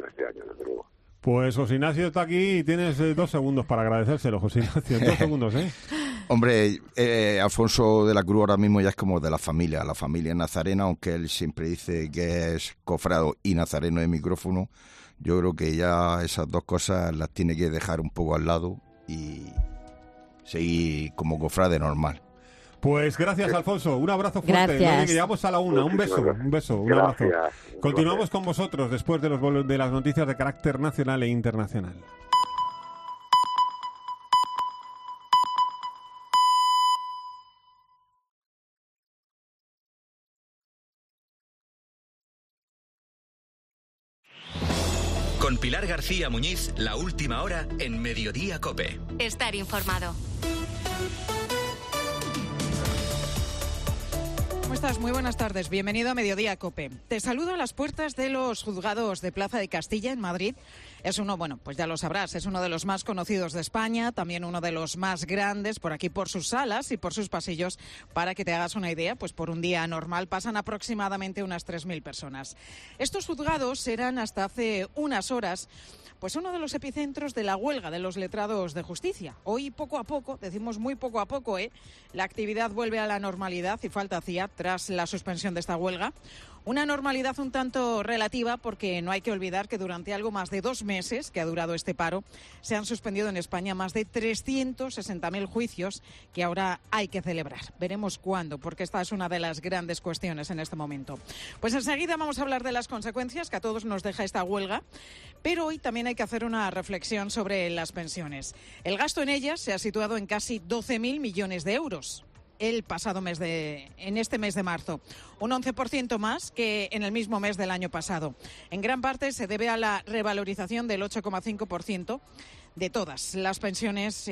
Speaker 4: Pues José Ignacio está aquí y tienes 2 segundos para agradecérselo, José Ignacio. 2 segundos, ¿eh?
Speaker 9: Hombre, Alfonso de la Cruz ahora mismo ya es como de la familia nazarena, aunque él siempre dice que es cofrado y nazareno de micrófono. Yo creo que ya esas 2 cosas las tiene que dejar un poco al lado y seguir como cofrade normal.
Speaker 4: Pues gracias, Alfonso. Un abrazo fuerte. Oye, que llegamos a la 1. Un beso, un abrazo. Continuamos con vosotros después de las noticias de carácter nacional e internacional.
Speaker 2: Con Pilar García Muñiz, la última hora en Mediodía COPE.
Speaker 1: Estar informado.
Speaker 13: ¿Cómo estás? Muy buenas tardes. Bienvenido a Mediodía COPE. Te saludo a las puertas de los juzgados de Plaza de Castilla en Madrid. Es uno, bueno, pues ya lo sabrás, es uno de los más conocidos de España, también uno de los más grandes por aquí, por sus salas y por sus pasillos. Para que te hagas una idea, pues por un día normal pasan aproximadamente unas 3.000 personas. Estos juzgados eran hasta hace unas horas pues uno de los epicentros de la huelga de los letrados de justicia. Hoy poco a poco, decimos muy poco a poco, la actividad vuelve a la normalidad y falta hacía tras la suspensión de esta huelga. Una normalidad un tanto relativa porque no hay que olvidar que durante algo más de 2 meses que ha durado este paro se han suspendido en España más de 360.000 juicios que ahora hay que celebrar. Veremos cuándo, porque esta es una de las grandes cuestiones en este momento. Pues enseguida vamos a hablar de las consecuencias que a todos nos deja esta huelga, pero hoy también hay que hacer una reflexión sobre las pensiones. El gasto en ellas se ha situado en casi 12.000 millones de euros. En este mes de marzo, un 11% más que en el mismo mes del año pasado. En gran parte se debe a la revalorización del 8,5% de todas las pensiones,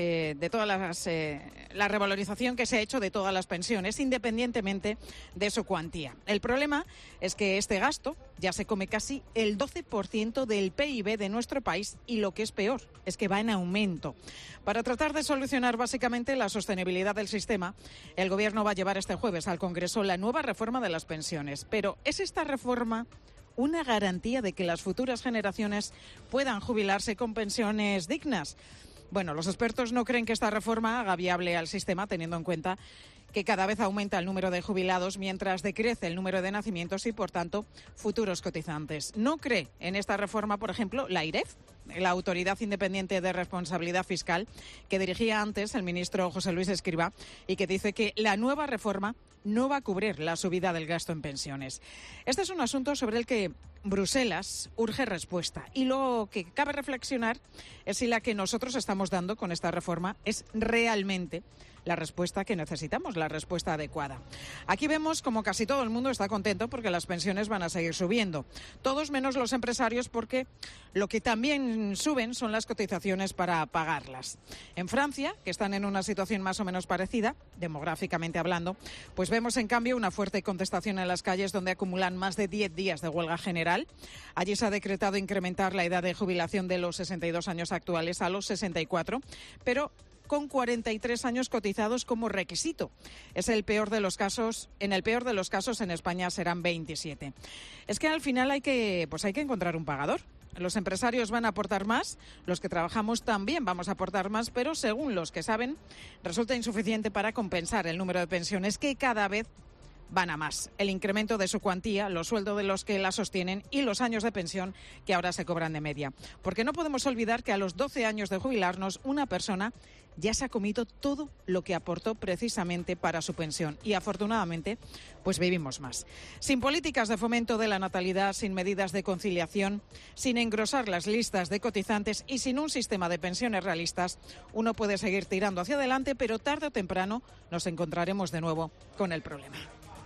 Speaker 13: la revalorización que se ha hecho de todas las pensiones, independientemente de su cuantía. El problema es que este gasto ya se come casi el 12% del PIB de nuestro país y lo que es peor es que va en aumento. Para tratar de solucionar básicamente la sostenibilidad del sistema, el Gobierno va a llevar este jueves al Congreso la nueva reforma de las pensiones. Pero ¿es esta reforma una garantía de que las futuras generaciones puedan jubilarse con pensiones dignas? Bueno, los expertos no creen que esta reforma haga viable al sistema, teniendo en cuenta que cada vez aumenta el número de jubilados mientras decrece el número de nacimientos y, por tanto, futuros cotizantes. No cree en esta reforma, por ejemplo, la AIREF, la Autoridad Independiente de Responsabilidad Fiscal, que dirigía antes el ministro José Luis Escrivá, y que dice que la nueva reforma no va a cubrir la subida del gasto en pensiones. Este es un asunto sobre el que Bruselas urge respuesta. Y lo que cabe reflexionar es si la que nosotros estamos dando con esta reforma es realmente la respuesta que necesitamos, la respuesta adecuada. Aquí vemos como casi todo el mundo está contento porque las pensiones van a seguir subiendo. Todos menos los empresarios, porque lo que también suben son las cotizaciones para pagarlas. En Francia, que están en una situación más o menos parecida, demográficamente hablando, pues vemos en cambio una fuerte contestación en las calles donde acumulan más de 10 días de huelga general. Allí se ha decretado incrementar la edad de jubilación de los 62 años actuales a los 64, pero con 43 años cotizados como requisito. Es el peor de los casos, en el peor de los casos en España serán 27. Es que al final hay que encontrar un pagador. Los empresarios van a aportar más, los que trabajamos también vamos a aportar más, pero según los que saben, resulta insuficiente para compensar el número de pensiones que cada vez van a más. El incremento de su cuantía, los sueldos de los que la sostienen y los años de pensión que ahora se cobran de media. Porque no podemos olvidar que a los 12 años de jubilarnos, una persona ya se ha comido todo lo que aportó precisamente para su pensión. Y afortunadamente, pues vivimos más. Sin políticas de fomento de la natalidad, sin medidas de conciliación, sin engrosar las listas de cotizantes y sin un sistema de pensiones realistas, uno puede seguir tirando hacia adelante, pero tarde o temprano nos encontraremos de nuevo con el problema.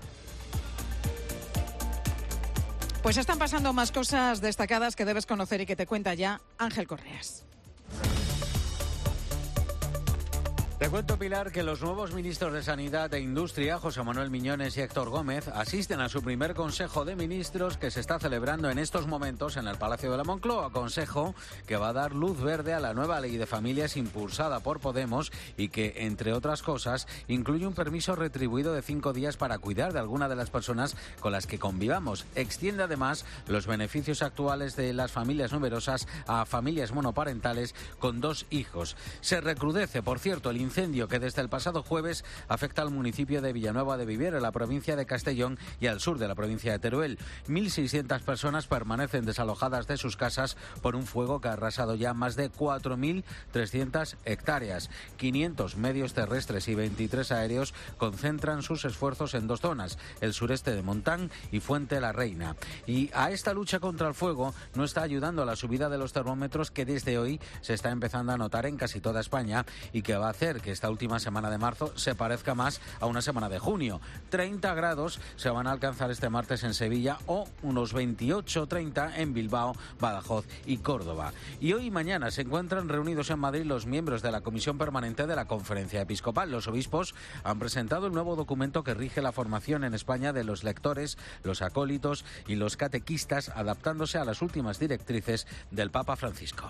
Speaker 13: Pues están pasando más cosas destacadas que debes conocer y que te cuenta ya Ángel Correas.
Speaker 14: Te cuento, Pilar, que los nuevos ministros de Sanidad e Industria, José Manuel Miñones y Héctor Gómez, asisten a su primer Consejo de Ministros que se está celebrando en estos momentos en el Palacio de la Moncloa. Consejo que va a dar luz verde a la nueva ley de familias impulsada por Podemos y que, entre otras cosas, incluye un permiso retribuido de 5 días para cuidar de alguna de las personas con las que convivamos. Extiende además los beneficios actuales de las familias numerosas a familias monoparentales con 2 hijos. Se recrudece, por cierto, el incendio que desde el pasado jueves afecta al municipio de Villanueva de Viver, en la provincia de Castellón y al sur de la provincia de Teruel. 1.600 personas permanecen desalojadas de sus casas por un fuego que ha arrasado ya más de 4.300 hectáreas. 500 medios terrestres y 23 aéreos concentran sus esfuerzos en 2 zonas, el sureste de Montán y Fuente la Reina. Y a esta lucha contra el fuego no está ayudando la subida de los termómetros que desde hoy se está empezando a notar en casi toda España y que va a hacer que esta última semana de marzo se parezca más a una semana de junio. 30 grados se van a alcanzar este martes en Sevilla o unos 28-30 en Bilbao, Badajoz y Córdoba. Y hoy y mañana se encuentran reunidos en Madrid los miembros de la Comisión Permanente de la Conferencia Episcopal. Los obispos han presentado el nuevo documento que rige la formación en España de los lectores, los acólitos y los catequistas, adaptándose a las últimas directrices del Papa Francisco.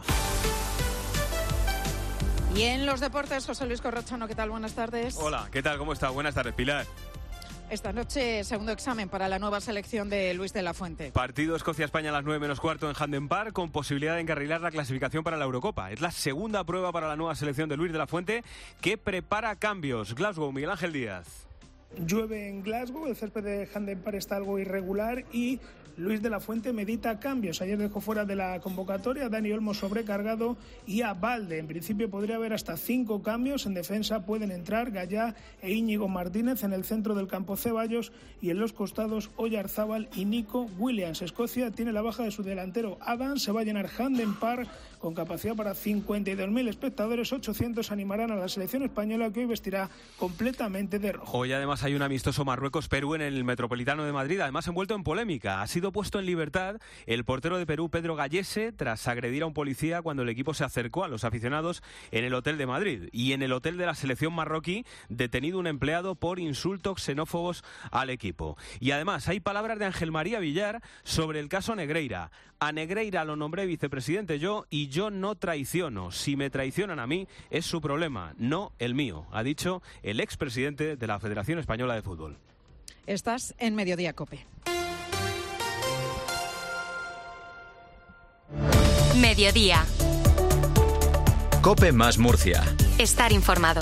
Speaker 13: Y en los deportes, José Luis Corrochano, ¿qué tal? Buenas tardes.
Speaker 15: Hola, ¿qué tal? ¿Cómo está? Buenas tardes, Pilar.
Speaker 13: Esta noche, segundo examen para la nueva selección de Luis de la Fuente.
Speaker 15: Partido Escocia-España a las 9:15 en Hampden Park, con posibilidad de encarrilar la clasificación para la Eurocopa. Es la segunda prueba para la nueva selección de Luis de la Fuente, que prepara cambios. Glasgow, Miguel Ángel Díaz.
Speaker 16: Llueve en Glasgow, el césped de Hampden Park está algo irregular y Luis de la Fuente medita cambios. Ayer dejó fuera de la convocatoria a Dani Olmo sobrecargado y a Balde. En principio podría haber hasta 5 cambios. En defensa pueden entrar Gallá e Íñigo Martínez. En el centro del campo Ceballos y en los costados Oyarzábal y Nico Williams. Escocia tiene la baja de su delantero Adams. Se va a llenar Hampden Park con capacidad para 52.000 espectadores. 800 animarán a la selección española, que hoy vestirá completamente de rojo.
Speaker 15: Hoy además hay un amistoso Marruecos-Perú en el Metropolitano de Madrid, además envuelto en polémica. Ha sido puesto en libertad el portero de Perú, Pedro Gallese, tras agredir a un policía cuando el equipo se acercó a los aficionados en el hotel de Madrid. Y en el hotel de la selección marroquí, detenido un empleado por insultos xenófobos al equipo. Y además hay palabras de Ángel María Villar sobre el caso Negreira. A Negreira lo nombré vicepresidente yo y yo no traiciono. Si me traicionan a mí, es su problema, no el mío, ha dicho el expresidente de la Federación Española de Fútbol.
Speaker 13: Estás en Mediodía COPE.
Speaker 1: Mediodía.
Speaker 2: COPE más Murcia.
Speaker 1: Estar informado.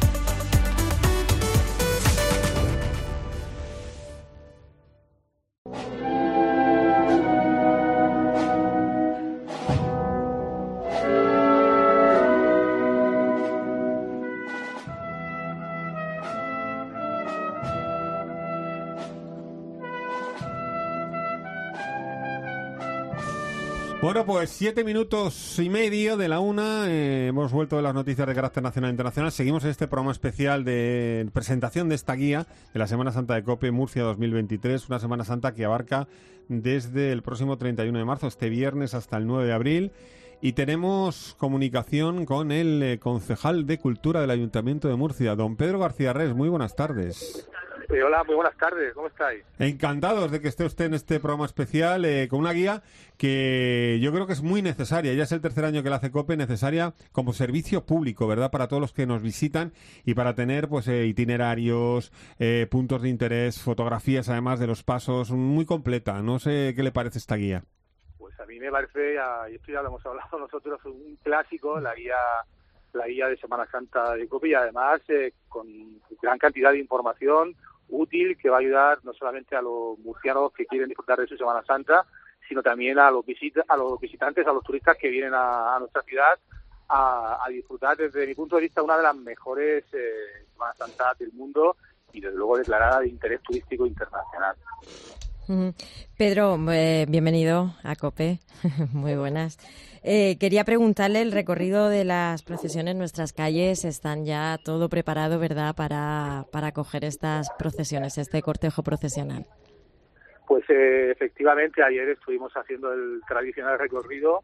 Speaker 4: Bueno, pues 7 minutos y medio de la 1. Hemos vuelto de las noticias de carácter nacional e internacional. Seguimos en este programa especial de presentación de esta guía de la Semana Santa de COPE Murcia 2023. Una Semana Santa que abarca desde el próximo 31 de marzo, este viernes, hasta el 9 de abril. Y tenemos comunicación con el concejal de Cultura del Ayuntamiento de Murcia, don Pedro García Res. Muy buenas tardes.
Speaker 17: Hola, muy buenas tardes, ¿cómo estáis?
Speaker 4: Encantados de que esté usted en este programa especial con una guía que yo creo que es muy necesaria. Ya es el tercer año que la hace COPE, necesaria como servicio público, ¿verdad? Para todos los que nos visitan y para tener pues itinerarios, puntos de interés, fotografías además de los pasos, muy completa. No sé qué le parece esta guía.
Speaker 17: Pues a mí me parece, y esto ya lo hemos hablado nosotros, un clásico, la guía de Semana Santa de COPE, y además con gran cantidad de información útil que va a ayudar no solamente a los murcianos que quieren disfrutar de su Semana Santa, sino también a los visitantes, a los turistas que vienen a nuestra ciudad a disfrutar, desde mi punto de vista, una de las mejores Semanas Santas del mundo y desde luego declarada de interés turístico internacional.
Speaker 11: Pedro, bienvenido a COPE. Muy buenas. Quería preguntarle, el recorrido de las procesiones, nuestras calles están ya todo preparado, ¿verdad?, para acoger estas procesiones, este cortejo procesional.
Speaker 17: Pues efectivamente, ayer estuvimos haciendo el tradicional recorrido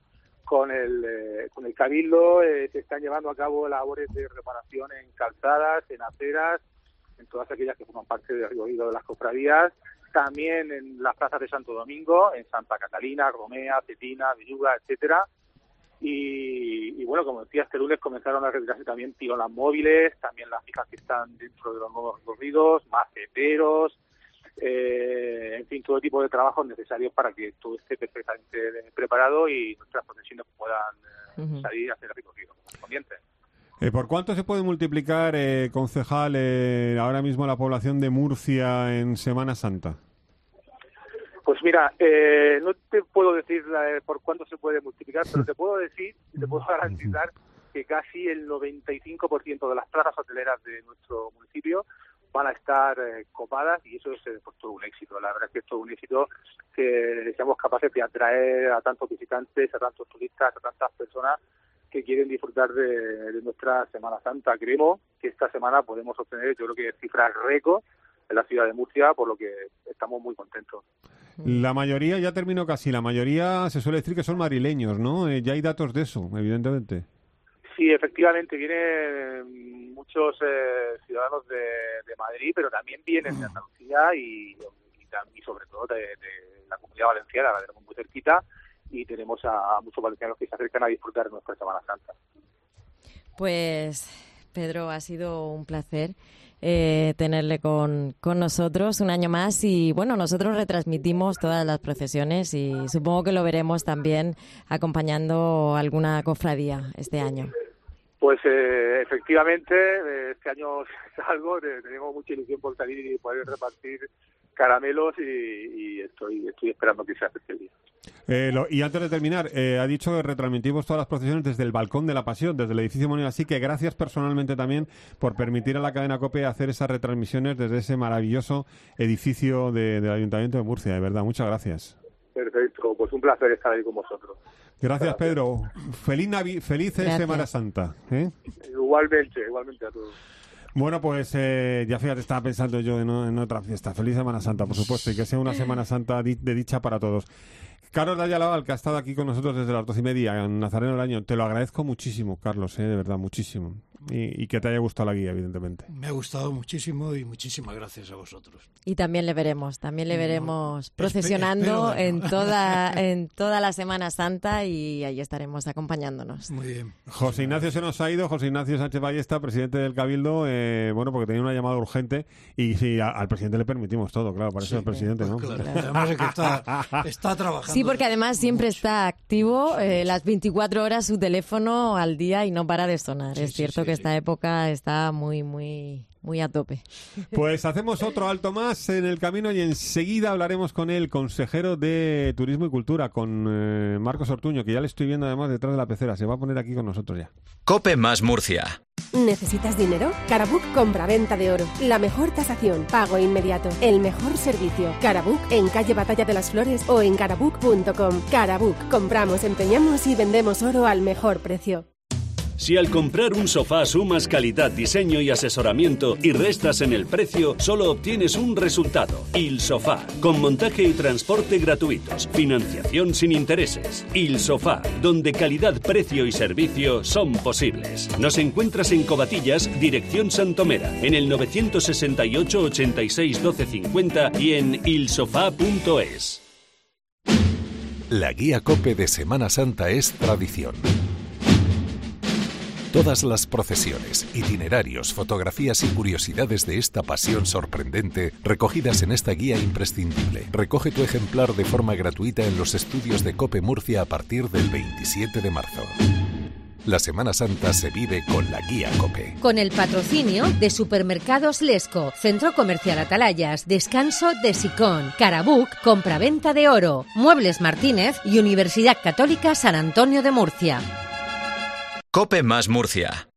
Speaker 17: con el Cabildo se están llevando a cabo labores de reparación en calzadas, en aceras, en todas aquellas que forman parte del recorrido de las cofradías, también en las plazas de Santo Domingo, en Santa Catalina, Romea, Cetina, Villuga, etcétera. Y bueno, como decía, este lunes comenzaron a retirarse también pilonas móviles, también las fijas que están dentro de los nuevos recorridos, maceteros, en fin, todo tipo de trabajos necesarios para que todo esté perfectamente preparado y nuestras procesiones puedan salir a hacer el recorrido correspondiente.
Speaker 4: ¿Por cuánto se puede multiplicar, concejal, ahora mismo la población de Murcia en Semana Santa?
Speaker 17: Pues mira, no te puedo decir por cuánto se puede multiplicar, pero te puedo decir, te puedo garantizar que casi el 95% de las plazas hoteleras de nuestro municipio van a estar copadas, y eso es pues, todo un éxito. La verdad es que es todo un éxito que seamos capaces de atraer a tantos visitantes, a tantos turistas, a tantas personas que quieren disfrutar de nuestra Semana Santa. Creemos que esta semana podemos obtener, yo creo que cifras récord en la ciudad de Murcia, por lo que estamos muy contentos.
Speaker 4: La mayoría, ya terminó casi, la mayoría se suele decir que son madrileños, ¿no? Ya hay datos de eso, evidentemente.
Speaker 17: Sí, efectivamente, vienen muchos ciudadanos de Madrid, pero también vienen de Andalucía y sobre todo de la Comunidad Valenciana, la tenemos muy cerquita, y tenemos a muchos valencianos que se acercan a disfrutar de nuestra Semana Santa.
Speaker 11: Pues, Pedro, ha sido un placer tenerle con nosotros un año más, y bueno, nosotros retransmitimos todas las procesiones y supongo que lo veremos también acompañando alguna cofradía este año.
Speaker 17: Pues efectivamente, este año salgo, tenemos mucha ilusión por salir y poder repartir caramelos y estoy esperando que se acerque el día.
Speaker 4: Y antes de terminar, ha dicho que retransmitimos todas las procesiones desde el Balcón de la Pasión, desde el edificio Moneda, así que gracias personalmente también por permitir a la cadena COPE hacer esas retransmisiones desde ese maravilloso edificio del Ayuntamiento de Murcia, de verdad, muchas gracias.
Speaker 17: Perfecto, pues un placer estar ahí con vosotros.
Speaker 4: Gracias, Pedro. Feliz Semana Santa.
Speaker 17: Igualmente a todos.
Speaker 4: Bueno, pues ya fíjate, estaba pensando yo en otra fiesta. Feliz Semana Santa, por supuesto, y que sea una Semana Santa de dicha para todos. Carlos Dayalaval, que ha estado aquí con nosotros desde las 12:30 en Nazareno del Año, te lo agradezco muchísimo, Carlos, de verdad, muchísimo. Y que te haya gustado la guía, evidentemente.
Speaker 10: Me ha gustado muchísimo y muchísimas gracias a vosotros.
Speaker 11: Y también le veremos procesionando en toda la Semana Santa, y ahí estaremos acompañándonos.
Speaker 10: Muy bien.
Speaker 4: José Ignacio se nos ha ido, José Ignacio Sánchez Ballesta, presidente del Cabildo, bueno, porque tenía una llamada urgente y sí, al presidente le permitimos todo, claro, para eso es el presidente, ¿no?
Speaker 10: Claro. Además es que está trabajando.
Speaker 11: Sí, porque además siempre está activo las 24 horas su teléfono al día y no para de sonar. Es cierto que esta época está muy a tope.
Speaker 4: Pues hacemos otro alto más en el camino y enseguida hablaremos con el consejero de Turismo y Cultura, con Marcos Ortuño, que ya le estoy viendo además detrás de la pecera. Se va a poner aquí con nosotros ya.
Speaker 2: COPE más Murcia.
Speaker 18: ¿Necesitas dinero? Carabook compra-venta de oro. La mejor tasación, pago inmediato, el mejor servicio. Carabook en calle Batalla de las Flores o en carabook.com. Carabook, compramos, empeñamos y vendemos oro al mejor precio.
Speaker 19: Si al comprar un sofá sumas calidad, diseño y asesoramiento y restas en el precio, solo obtienes un resultado. Il Sofá, con montaje y transporte gratuitos, financiación sin intereses. Il Sofá, donde calidad, precio y servicio son posibles. Nos encuentras en Covatillas, dirección Santomera, en el 968 86 12 50 y en ilsofá.es.
Speaker 5: La guía COPE de Semana Santa es tradición. Todas las procesiones, itinerarios, fotografías y curiosidades de esta pasión sorprendente recogidas en esta guía imprescindible. Recoge tu ejemplar de forma gratuita en los estudios de COPE Murcia a partir del 27 de marzo. La Semana Santa se vive con la guía COPE.
Speaker 3: Con el patrocinio de Supermercados Lesco, Centro Comercial Atalayas, Descanso de Sicón, Carabook, Compraventa de Oro, Muebles Martínez y Universidad Católica San Antonio de Murcia.
Speaker 2: COPE más Murcia.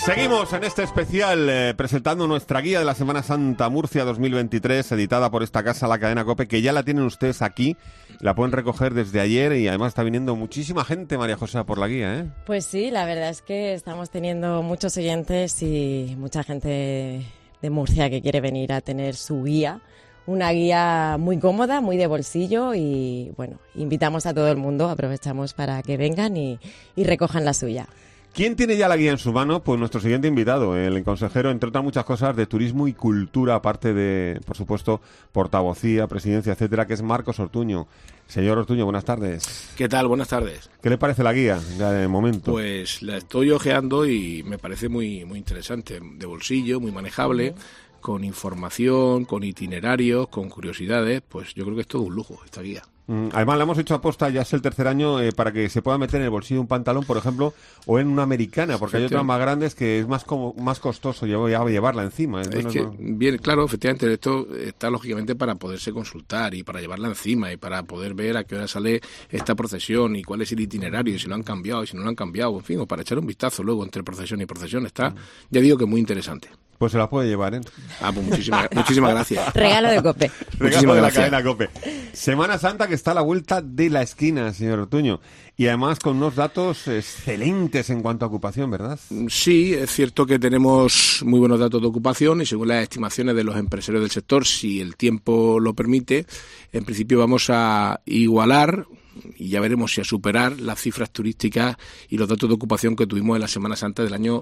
Speaker 4: Seguimos en este especial presentando nuestra guía de la Semana Santa Murcia 2023, editada por esta casa, la cadena COPE, que ya la tienen ustedes aquí, la pueden recoger desde ayer y además está viniendo muchísima gente, María José, por la guía, ¿eh?
Speaker 11: Pues sí, la verdad es que estamos teniendo muchos oyentes y mucha gente de Murcia que quiere venir a tener su guía. Una guía muy cómoda, muy de bolsillo y, bueno, invitamos a todo el mundo, aprovechamos para que vengan y recojan la suya.
Speaker 4: ¿Quién tiene ya la guía en su mano? Pues nuestro siguiente invitado, el consejero, entre otras muchas cosas, de turismo y cultura, aparte de, por supuesto, portavocía, presidencia, etcétera, que es Marcos Ortuño. Señor Ortuño, buenas tardes.
Speaker 20: ¿Qué tal? Buenas tardes.
Speaker 4: ¿Qué le parece la guía ya de momento?
Speaker 20: Pues la estoy ojeando y me parece muy interesante, de bolsillo, muy manejable, con información, con itinerarios, con curiosidades. Pues yo creo que es todo un lujo esta guía.
Speaker 4: Además, le hemos hecho aposta, ya es el tercer año, para que se pueda meter en el bolsillo un pantalón, por ejemplo, o en una americana, porque hay otras más grandes que es más costoso llevarla encima.
Speaker 20: Bien, claro, efectivamente, esto está lógicamente para poderse consultar y para llevarla encima y para poder ver a qué hora sale esta procesión y cuál es el itinerario, y si lo han cambiado y si no lo han cambiado, en fin, o para echar un vistazo luego entre procesión y procesión. Está, ya digo que muy interesante.
Speaker 4: Pues se la puede llevar, ¿eh?
Speaker 20: Pues muchísimas gracias.
Speaker 11: Regalo de COPE.
Speaker 4: Regalo de la cadena COPE. Semana Santa que está a la vuelta de la esquina, señor Ortuño. Y además con unos datos excelentes en cuanto a ocupación, ¿verdad?
Speaker 20: Sí, es cierto que tenemos muy buenos datos de ocupación y según las estimaciones de los empresarios del sector, si el tiempo lo permite, en principio vamos a igualar, y ya veremos si a superar las cifras turísticas y los datos de ocupación que tuvimos en la Semana Santa del año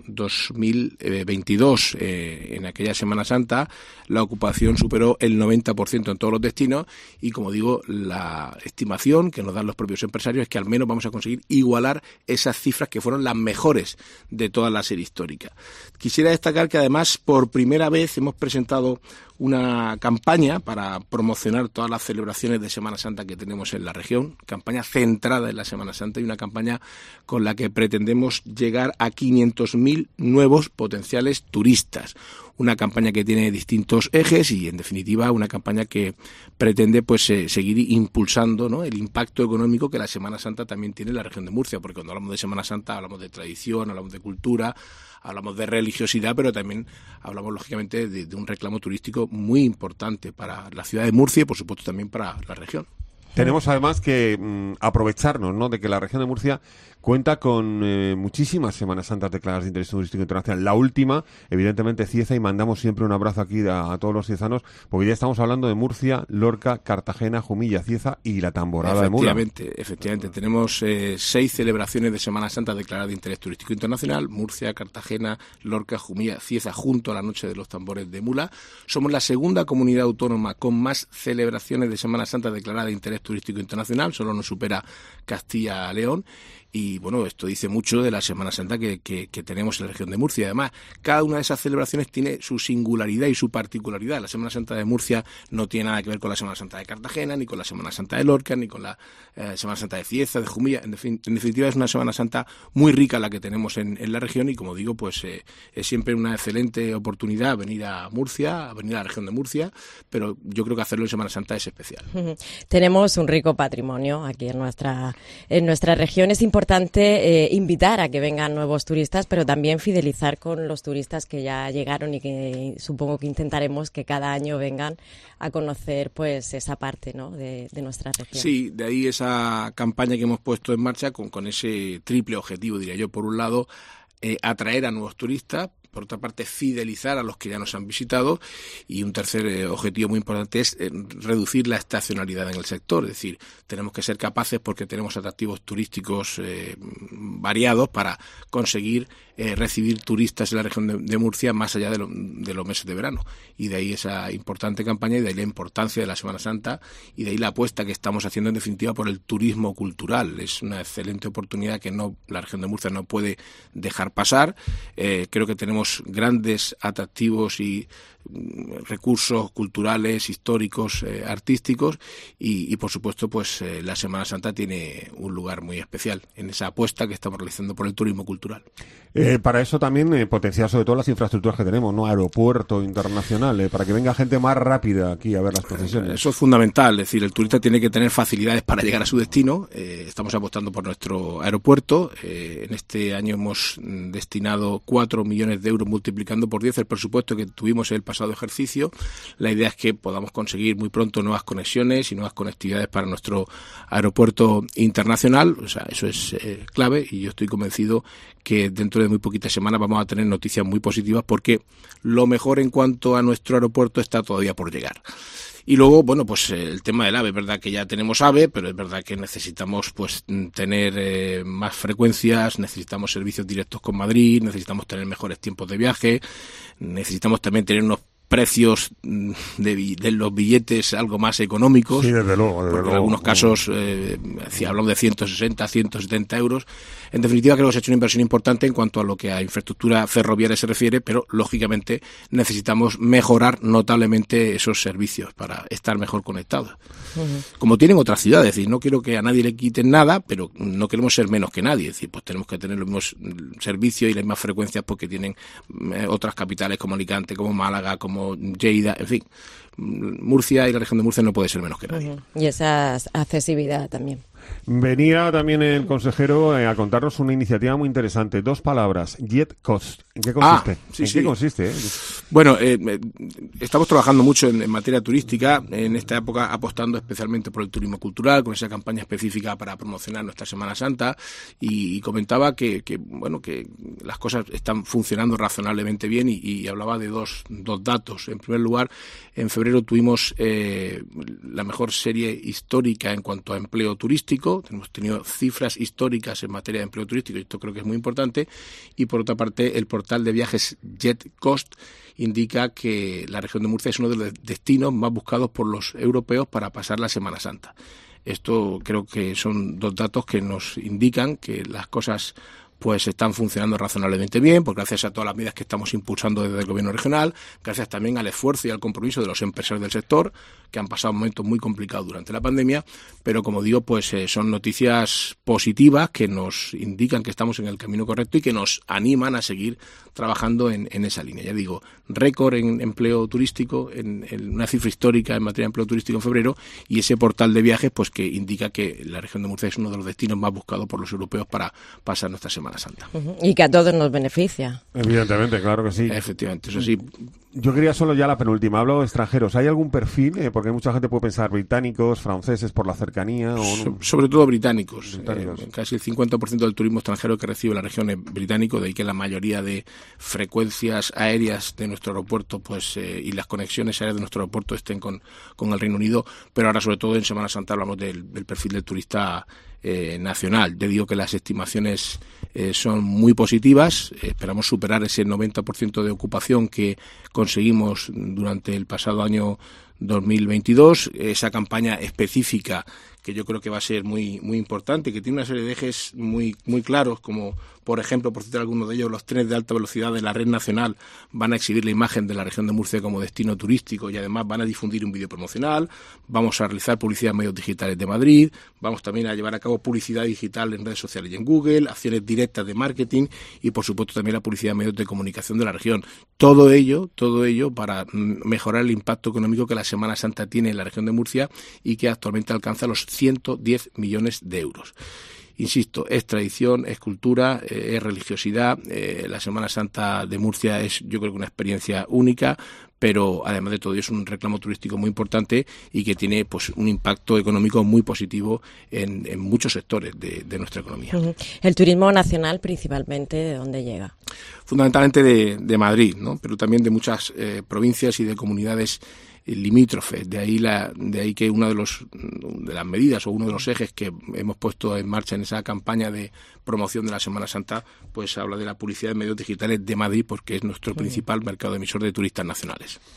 Speaker 20: 2022. En aquella Semana Santa la ocupación superó el 90% en todos los destinos y, como digo, la estimación que nos dan los propios empresarios es que al menos vamos a conseguir igualar esas cifras que fueron las mejores de toda la serie histórica. Quisiera destacar que además por primera vez hemos presentado una campaña para promocionar todas las celebraciones de Semana Santa que tenemos en la región, campaña centrada en la Semana Santa y una campaña con la que pretendemos llegar a 500.000 nuevos potenciales turistas. Una campaña que tiene distintos ejes y, en definitiva, una campaña que pretende seguir impulsando, ¿no?, el impacto económico que la Semana Santa también tiene en la región de Murcia, porque cuando hablamos de Semana Santa hablamos de tradición, hablamos de cultura, hablamos de religiosidad, pero también hablamos, lógicamente, de un reclamo turístico muy importante para la ciudad de Murcia y, por supuesto, también para la región.
Speaker 4: Tenemos además que aprovecharnos, ¿no?, de que la región de Murcia cuenta con muchísimas Semanas Santas declaradas de interés turístico internacional. La última, evidentemente, Cieza, y mandamos siempre un abrazo aquí a todos los ciezanos, porque ya estamos hablando de Murcia, Lorca, Cartagena, Jumilla, Cieza y la Tamborada de Mura.
Speaker 20: Efectivamente. Tenemos 6 celebraciones de Semana Santa declaradas de interés turístico internacional: Murcia, Cartagena, Lorca, Jumilla, Cieza, junto a la Noche de los Tambores de Mula. Somos la segunda comunidad autónoma con más celebraciones de Semana Santa declaradas de interés turístico internacional, solo nos supera Castilla-León. Y bueno, esto dice mucho de la Semana Santa que tenemos en la región de Murcia. Además, cada una de esas celebraciones tiene su singularidad y su particularidad. La Semana Santa de Murcia no tiene nada que ver con la Semana Santa de Cartagena, ni con la Semana Santa de Lorca, ni con la Semana Santa de Cieza, de Jumilla. En definitiva, es una Semana Santa muy rica la que tenemos en la región y, como digo, pues es siempre una excelente oportunidad venir a Murcia, venir a la región de Murcia, pero yo creo que hacerlo en Semana Santa es especial.
Speaker 11: Tenemos un rico patrimonio aquí en nuestra región. Es importante invitar a que vengan nuevos turistas, pero también fidelizar con los turistas que ya llegaron y que supongo que intentaremos que cada año vengan a conocer pues esa parte, ¿no?, de nuestra región.
Speaker 20: Sí, de ahí esa campaña que hemos puesto en marcha con ese triple objetivo, diría yo. Por un lado, atraer a nuevos turistas, por otra parte, fidelizar a los que ya nos han visitado, y un tercer objetivo muy importante es reducir la estacionalidad en el sector. Es decir, tenemos que ser capaces, porque tenemos atractivos turísticos variados, para conseguir recibir turistas en la región de Murcia más allá de los meses de verano. Y de ahí esa importante campaña, y de ahí la importancia de la Semana Santa, y de ahí la apuesta que estamos haciendo, en definitiva, por el turismo cultural. Es una excelente oportunidad que la región de Murcia no puede dejar pasar. Creo que tenemos grandes atractivos y recursos culturales, históricos, artísticos y por supuesto pues la Semana Santa tiene un lugar muy especial en esa apuesta que estamos realizando por el turismo cultural.
Speaker 4: Para eso también potenciar sobre todo las infraestructuras que tenemos, ¿no? Aeropuerto internacional, para que venga gente más rápida aquí a ver las procesiones.
Speaker 20: Eso es fundamental, es decir, el turista tiene que tener facilidades para llegar a su destino. Estamos apostando por nuestro aeropuerto. En este año hemos destinado 4 millones de euros, multiplicando por 10 el presupuesto que tuvimos en el pasado ejercicio. La idea es que podamos conseguir muy pronto nuevas conexiones y nuevas conectividades para nuestro aeropuerto internacional. O sea, eso es clave y yo estoy convencido que dentro de muy poquitas semanas vamos a tener noticias muy positivas porque lo mejor en cuanto a nuestro aeropuerto está todavía por llegar. Y luego, bueno, pues el tema del AVE, es verdad que ya tenemos AVE, pero es verdad que necesitamos pues tener más frecuencias, necesitamos servicios directos con Madrid, necesitamos tener mejores tiempos de viaje, necesitamos también tener unos precios de los billetes algo más económicos.
Speaker 4: Sí, desde luego.
Speaker 20: Porque en algunos casos, si hablamos de 160, 170 euros. En definitiva, creo que se ha hecho una inversión importante en cuanto a lo que a infraestructura ferroviaria se refiere, pero lógicamente necesitamos mejorar notablemente esos servicios para estar mejor conectados. Como tienen otras ciudades, es decir, no quiero que a nadie le quiten nada, pero no queremos ser menos que nadie, es decir, pues tenemos que tener los mismos servicios y las mismas frecuencias porque tienen otras capitales como Alicante, como Málaga, como Lleida, en fin. Murcia y la región de Murcia no puede ser menos que nadie.
Speaker 11: Y esa accesibilidad también.
Speaker 4: Venía también el consejero a contarnos una iniciativa muy interesante. 2 palabras, Jet Cost. ¿En qué consiste? ¿Qué consiste?
Speaker 20: Bueno, estamos trabajando mucho en materia turística, en esta época apostando especialmente por el turismo cultural, con esa campaña específica para promocionar nuestra Semana Santa, y comentaba que las cosas están funcionando razonablemente bien y hablaba de dos datos. En primer lugar, en febrero tuvimos la mejor serie histórica en cuanto a empleo turístico. Hemos tenido cifras históricas en materia de empleo turístico y esto creo que es muy importante. Y por otra parte, el portal de viajes Jet Cost indica que la región de Murcia es uno de los destinos más buscados por los europeos para pasar la Semana Santa. Esto creo que son 2 datos que nos indican que las cosas pues están funcionando razonablemente bien, porque gracias a todas las medidas que estamos impulsando desde el gobierno regional, gracias también al esfuerzo y al compromiso de los empresarios del sector, que han pasado momentos muy complicados durante la pandemia, pero como digo, pues son noticias positivas que nos indican que estamos en el camino correcto y que nos animan a seguir trabajando en esa línea. Ya digo, récord en empleo turístico, en una cifra histórica en materia de empleo turístico en febrero, y ese portal de viajes pues que indica que la región de Murcia es uno de los destinos más buscados por los europeos para pasar nuestra Semana Santa.
Speaker 11: Y que a todos nos beneficia.
Speaker 4: Evidentemente, claro que sí.
Speaker 20: Efectivamente, eso sí.
Speaker 4: Yo quería solo ya la penúltima, hablo de extranjeros. ¿Hay algún perfil? Porque mucha gente puede pensar británicos, franceses por la cercanía. ¿O no?
Speaker 20: Sobre todo británicos. Casi el 50% del turismo extranjero que recibe la región es británico, de ahí que la mayoría de frecuencias aéreas de nuestro aeropuerto pues y las conexiones aéreas de nuestro aeropuerto estén con el Reino Unido, pero ahora sobre todo en Semana Santa hablamos del perfil del turista nacional. Te digo que las estimaciones son muy positivas, esperamos superar ese 90% de ocupación que conseguimos durante el pasado año 2022, esa campaña específica que yo creo que va a ser muy muy importante, que tiene una serie de ejes muy muy claros, como por ejemplo, por citar algunos de ellos, los trenes de alta velocidad de la red nacional van a exhibir la imagen de la región de Murcia como destino turístico y además van a difundir un vídeo promocional, vamos a realizar publicidad en medios digitales de Madrid, vamos también a llevar a cabo publicidad digital en redes sociales y en Google, acciones directas de marketing y por supuesto también la publicidad en medios de comunicación de la región. Todo ello para mejorar el impacto económico que la Semana Santa tiene en la región de Murcia y que actualmente alcanza los 110 millones de euros. Insisto, es tradición, es cultura, es religiosidad. La Semana Santa de Murcia es, yo creo que una experiencia única, pero además de todo es un reclamo turístico muy importante y que tiene pues un impacto económico muy positivo en muchos sectores de nuestra economía.
Speaker 11: El turismo nacional principalmente, ¿de dónde llega?
Speaker 20: Fundamentalmente de Madrid, ¿no? Pero también de muchas provincias y de comunidades limítrofes. De ahí que una de las medidas o uno de los ejes que hemos puesto en marcha en esa campaña de promoción de la Semana Santa, pues habla de la publicidad en medios digitales de Madrid, porque es nuestro principal mercado emisor de turistas nacionales.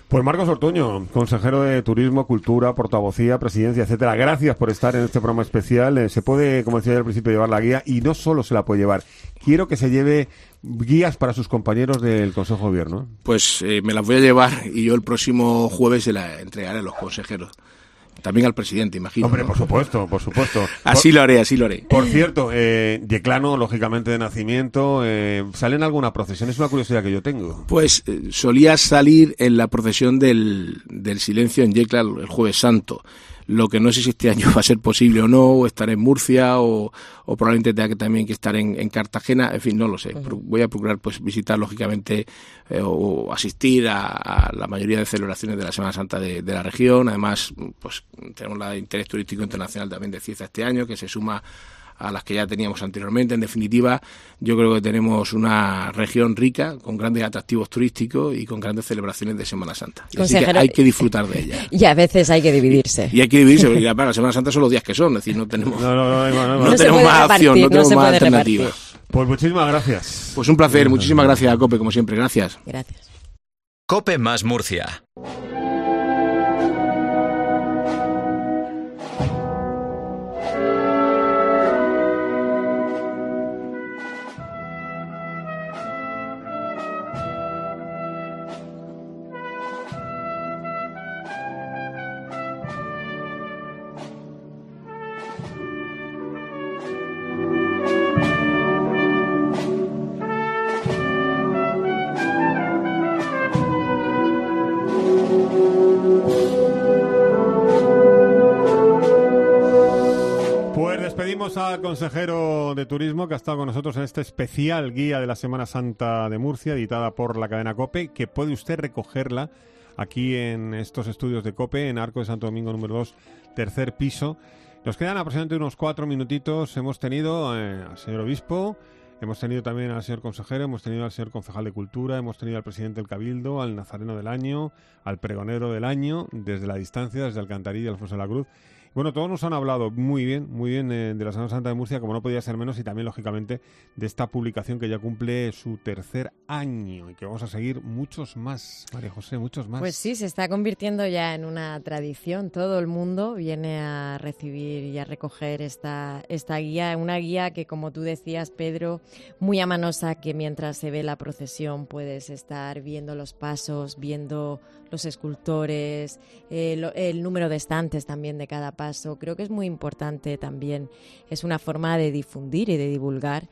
Speaker 4: Pues Marcos Ortuño, consejero de Turismo, Cultura, Portavocía, Presidencia, etcétera. Gracias por estar en este programa especial. Se puede, como decía yo al principio, llevar la guía y no solo se la puede llevar. Quiero que se lleve guías para sus compañeros del Consejo de Gobierno.
Speaker 20: Pues me las voy a llevar y yo el próximo jueves se las entregaré a los consejeros. También al presidente, imagino.
Speaker 4: Hombre,
Speaker 20: ¿no?
Speaker 4: por supuesto.
Speaker 20: Así lo haré.
Speaker 4: Por cierto, yeclano, lógicamente, de nacimiento, ¿sale en alguna procesión? Es una curiosidad que yo tengo.
Speaker 20: Pues solía salir en la procesión del silencio en Yecla el Jueves Santo. Lo que no sé si este año va a ser posible o no, o estar en Murcia, o probablemente tenga que también que estar en Cartagena, en fin, no lo sé. Voy a procurar pues visitar, lógicamente, o asistir a la mayoría de celebraciones de la Semana Santa de la región. Además, pues tenemos la de interés turístico internacional también de Cieza este año, que se suma a las que ya teníamos anteriormente. En definitiva, yo creo que tenemos una región rica, con grandes atractivos turísticos y con grandes celebraciones de Semana Santa. Así que hay que disfrutar de ella.
Speaker 11: Y a veces hay que dividirse.
Speaker 20: Y hay que dividirse, porque la Semana Santa son los días que son, es decir, no tenemos,
Speaker 4: no
Speaker 20: tenemos más opción, no tenemos más alternativa.
Speaker 4: Pues muchísimas gracias.
Speaker 20: Pues un placer, muchísimas gracias a COPE, como siempre, gracias.
Speaker 11: Gracias.
Speaker 2: COPE más Murcia.
Speaker 4: Al consejero de Turismo que ha estado con nosotros en este especial guía de la Semana Santa de Murcia, editada por la cadena COPE, que puede usted recogerla aquí en estos estudios de COPE, en Arco de Santo Domingo número 2, tercer piso. Nos quedan aproximadamente unos 4 minutitos. Hemos tenido al señor obispo, hemos tenido también al señor consejero, hemos tenido al señor concejal de Cultura, hemos tenido al presidente del Cabildo, al nazareno del año, al pregonero del año, desde la distancia, desde Alcantarilla, Alfonso de la Cruz. Bueno, todos nos han hablado muy bien de la Semana Santa de Murcia, como no podía ser menos, y también, lógicamente, de esta publicación que ya cumple su tercer año y que vamos a seguir muchos más, María José, muchos más.
Speaker 11: Pues sí, se está convirtiendo ya en una tradición. Todo el mundo viene a recibir y a recoger esta guía, una guía que, como tú decías, Pedro, muy amanosa, que mientras se ve la procesión puedes estar viendo los pasos, viendo los escultores, el número de estantes también de cada paso. Creo que es muy importante también. Es una forma de difundir y de divulgar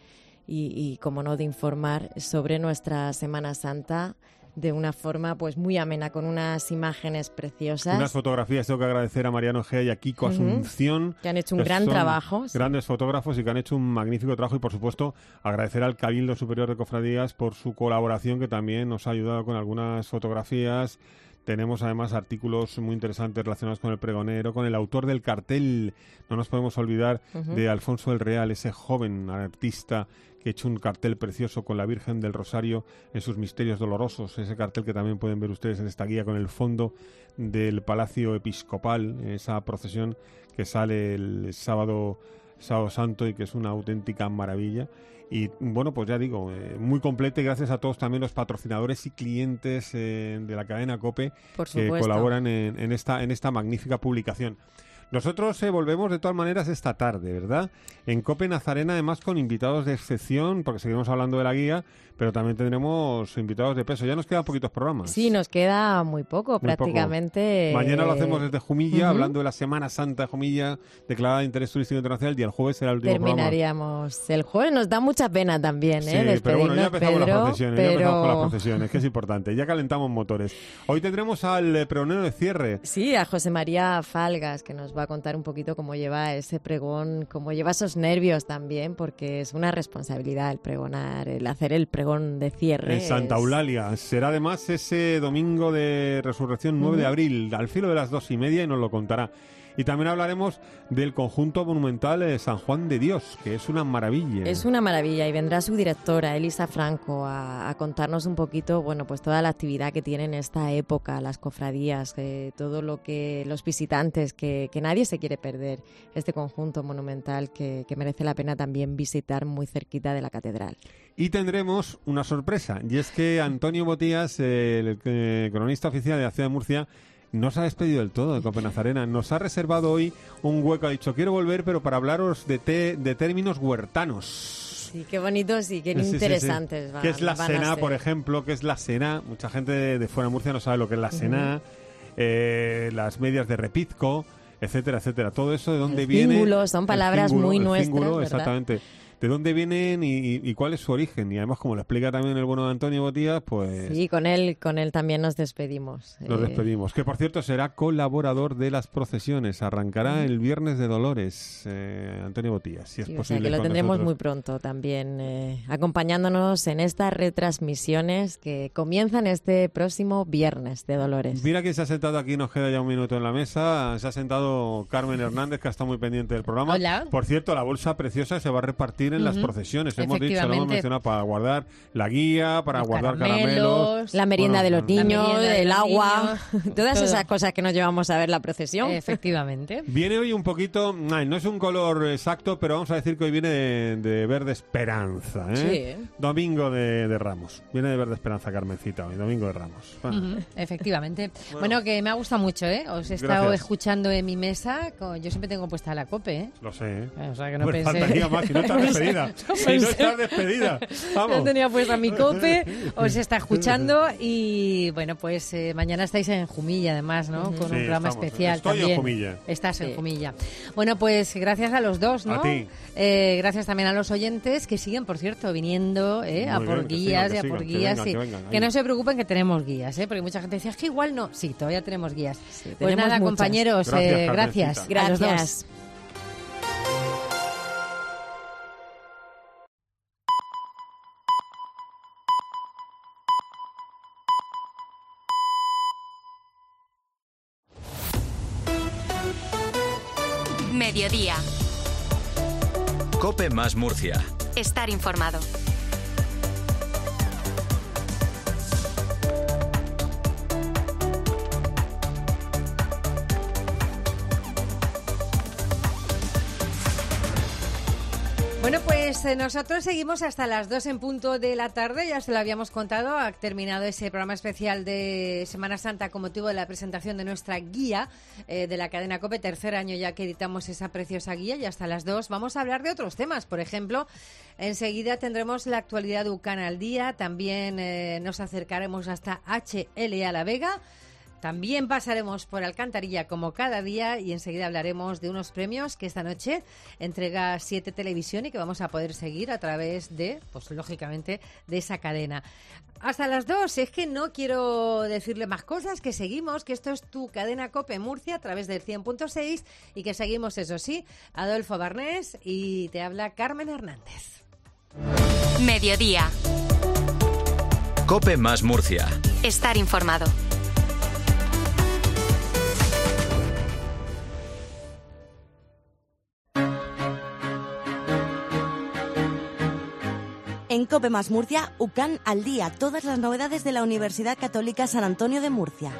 Speaker 11: y como no, de informar sobre nuestra Semana Santa de una forma pues muy amena, con unas imágenes preciosas.
Speaker 4: Unas fotografías. Tengo que agradecer a Mariano Egea y a Kiko Asunción,
Speaker 11: que han hecho un gran trabajo.
Speaker 4: Grandes fotógrafos y que han hecho un magnífico trabajo. Y, por supuesto, agradecer al Cabildo Superior de Cofradías por su colaboración, que también nos ha ayudado con algunas fotografías. Tenemos además artículos muy interesantes relacionados con el pregonero, con el autor del cartel. No nos podemos olvidar de Alfonso el Real, ese joven artista que ha hecho un cartel precioso con la Virgen del Rosario en sus misterios dolorosos. Ese cartel que también pueden ver ustedes en esta guía, con el fondo del Palacio Episcopal, esa procesión que sale el sábado Santo y que es una auténtica maravilla. Y bueno, pues ya digo, muy completa, y gracias a todos también los patrocinadores y clientes de la cadena COPE que colaboran en esta magnífica publicación. Nosotros volvemos de todas maneras esta tarde, ¿verdad? En COPE Nazarena, además con invitados de excepción, porque seguimos hablando de la guía, pero también tendremos invitados de peso. Ya nos quedan poquitos programas.
Speaker 11: Sí, nos queda muy poco, prácticamente.
Speaker 4: Mañana lo hacemos desde Jumilla, hablando de la Semana Santa de Jumilla, declarada de interés turístico internacional, y el jueves será el último
Speaker 11: Terminaríamos el jueves. Nos da mucha pena también,
Speaker 4: sí, pero bueno, ya empezamos
Speaker 11: Pedro,
Speaker 4: las procesiones, que es importante. Ya calentamos motores. Hoy tendremos al pregonero de cierre.
Speaker 11: Sí, a José María Falgas, que nos va a contar un poquito cómo lleva ese pregón, cómo lleva esos nervios también, porque es una responsabilidad el pregonar, el hacer el pregón de cierre.
Speaker 4: En Santa Eulalia. Será además ese domingo de Resurrección 9 de abril, al filo de las 2:30, y nos lo contará. Y también hablaremos del conjunto monumental San Juan de Dios, que es una maravilla.
Speaker 11: Es una maravilla, y vendrá su directora, Elisa Franco, a contarnos un poquito, bueno, pues toda la actividad que tiene en esta época, las cofradías, todo lo que los visitantes, que nadie se quiere perder, este conjunto monumental que merece la pena también visitar muy cerquita de la catedral.
Speaker 4: Y tendremos una sorpresa, y es que Antonio Botías, el cronista oficial de la ciudad de Murcia, no se ha despedido del todo de Cope Nazarena. Nos ha reservado hoy un hueco. Ha dicho, quiero volver, pero para hablaros de términos huertanos.
Speaker 11: Sí, qué bonitos y qué interesantes.
Speaker 4: ¿Qué es la Sená, por ejemplo? ¿Qué es la Sená? Mucha gente de fuera de Murcia no sabe lo que es la Sená. Las medias de Repizco, etcétera, etcétera. Todo eso, ¿de dónde viene?
Speaker 11: Cíngulo, son palabras muy nuestras,
Speaker 4: cíngulo,
Speaker 11: ¿verdad?
Speaker 4: Exactamente. ¿De dónde vienen y cuál es su origen? Y además, como lo explica también el bueno de Antonio Botías, pues...
Speaker 11: Sí, con él también nos despedimos.
Speaker 4: Nos despedimos. Que, por cierto, será colaborador de las procesiones. Arrancará el Viernes de Dolores, Antonio Botías, si es posible.
Speaker 11: O sea, que lo tendremos muy pronto también, acompañándonos en estas retransmisiones que comienzan este próximo Viernes de Dolores.
Speaker 4: Mira quién se ha sentado aquí, nos queda ya un minuto en la mesa. Se ha sentado Carmen Hernández, que ha estado muy pendiente del programa.
Speaker 3: Hola.
Speaker 4: Por cierto, la bolsa preciosa se va a repartir en las procesiones. Hemos dicho, lo hemos mencionado, para guardar la guía, para guardar caramelos,
Speaker 11: la merienda de los niños, el agua, todas esas cosas que nos llevamos a ver la procesión.
Speaker 3: Efectivamente.
Speaker 4: Viene hoy un poquito, no es un color exacto, pero vamos a decir que hoy viene de verde esperanza, ¿eh?
Speaker 3: Sí.
Speaker 4: Domingo de Ramos. Viene de verde esperanza, Carmencita, hoy, domingo de Ramos.
Speaker 3: Efectivamente. Bueno, que me ha gustado mucho, ¿eh? Os he estado
Speaker 4: Gracias.
Speaker 3: escuchando en mi mesa. Yo siempre tengo puesta la COPE, ¿eh?
Speaker 4: Lo sé, ¿eh?
Speaker 3: O sea, que no
Speaker 4: Pues
Speaker 3: pensé...
Speaker 4: faltaría más, si no estás despedida. Si no estás despedida. Vamos.
Speaker 3: Yo tenía puesta mi COPE, os está escuchando y, bueno, pues mañana estáis en Jumilla, además, ¿no? Con un programa especial
Speaker 4: Estoy
Speaker 3: también.
Speaker 4: en Jumilla.
Speaker 3: Estás en Jumilla. Bueno, pues gracias a los dos, ¿no?
Speaker 4: A ti.
Speaker 3: Gracias también a los oyentes que siguen, por cierto, viniendo a por guías y a por guías. Que no se preocupen que tenemos guías, porque mucha gente decía, es que igual no. Sí, todavía tenemos guías. Pues nada,
Speaker 11: muchas.
Speaker 3: compañeros, gracias. A los dos.
Speaker 1: Mediodía.
Speaker 2: Cope más Murcia.
Speaker 1: Estar informado.
Speaker 3: Bueno, pues nosotros seguimos hasta las 2 en punto de la tarde, ya se lo habíamos contado, ha terminado ese programa especial de Semana Santa con motivo de la presentación de nuestra guía de la cadena COPE, tercer año ya que editamos esa preciosa guía, y hasta las 2 vamos a hablar de otros temas. Por ejemplo, enseguida tendremos la actualidad de UCAN al día, también nos acercaremos hasta HLA La Vega. También pasaremos por Alcantarilla como cada día y enseguida hablaremos de unos premios que esta noche entrega 7 Televisión y que vamos a poder seguir a través de, pues lógicamente, de esa cadena. Hasta las 2, es que no quiero decirle más cosas, que seguimos, que esto es tu cadena COPE Murcia a través del 100.6 y que seguimos, eso sí, Adolfo Barnés y te habla Carmen Hernández.
Speaker 1: Mediodía.
Speaker 2: Cope más Murcia.
Speaker 1: Estar informado.
Speaker 21: En COPE más Murcia, UCAN al día, todas las novedades de la Universidad Católica San Antonio de Murcia.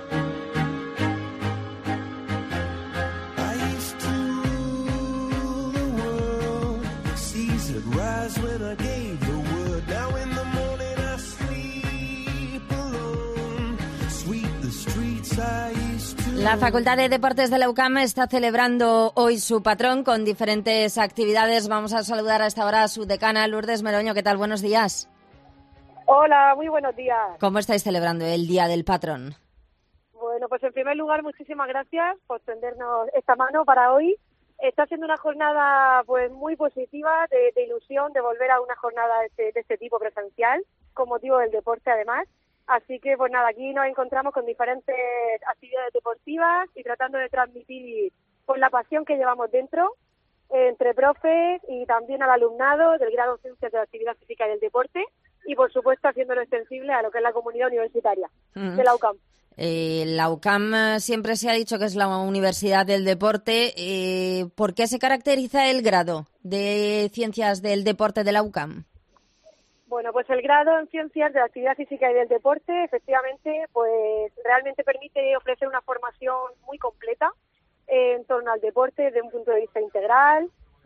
Speaker 22: La Facultad de Deportes de la UCAM está celebrando hoy su patrón con diferentes actividades. Vamos a saludar a esta hora a su decana, Lourdes Meroño. ¿Qué tal? Buenos días.
Speaker 23: Hola, muy buenos días.
Speaker 22: ¿Cómo estáis celebrando el Día del Patrón?
Speaker 23: Bueno, pues en primer lugar, muchísimas gracias por tendernos esta mano para hoy. Está siendo una jornada pues muy positiva, de ilusión, de volver a una jornada de este tipo presencial, con motivo del deporte además. Así que, pues nada, aquí nos encontramos con diferentes actividades deportivas y tratando de transmitir pues, la pasión que llevamos dentro entre profes y también al alumnado del grado de Ciencias de la Actividad Física y del Deporte y, por supuesto, haciéndolo extensible a lo que es la comunidad universitaria de la UCAM.
Speaker 22: La UCAM siempre se ha dicho que es la Universidad del Deporte. ¿Por qué se caracteriza el grado de Ciencias del Deporte de la UCAM?
Speaker 23: Bueno, pues el grado en Ciencias de la Actividad Física y del Deporte, efectivamente, pues realmente permite ofrecer una formación muy completa en torno al deporte desde un punto de vista integral,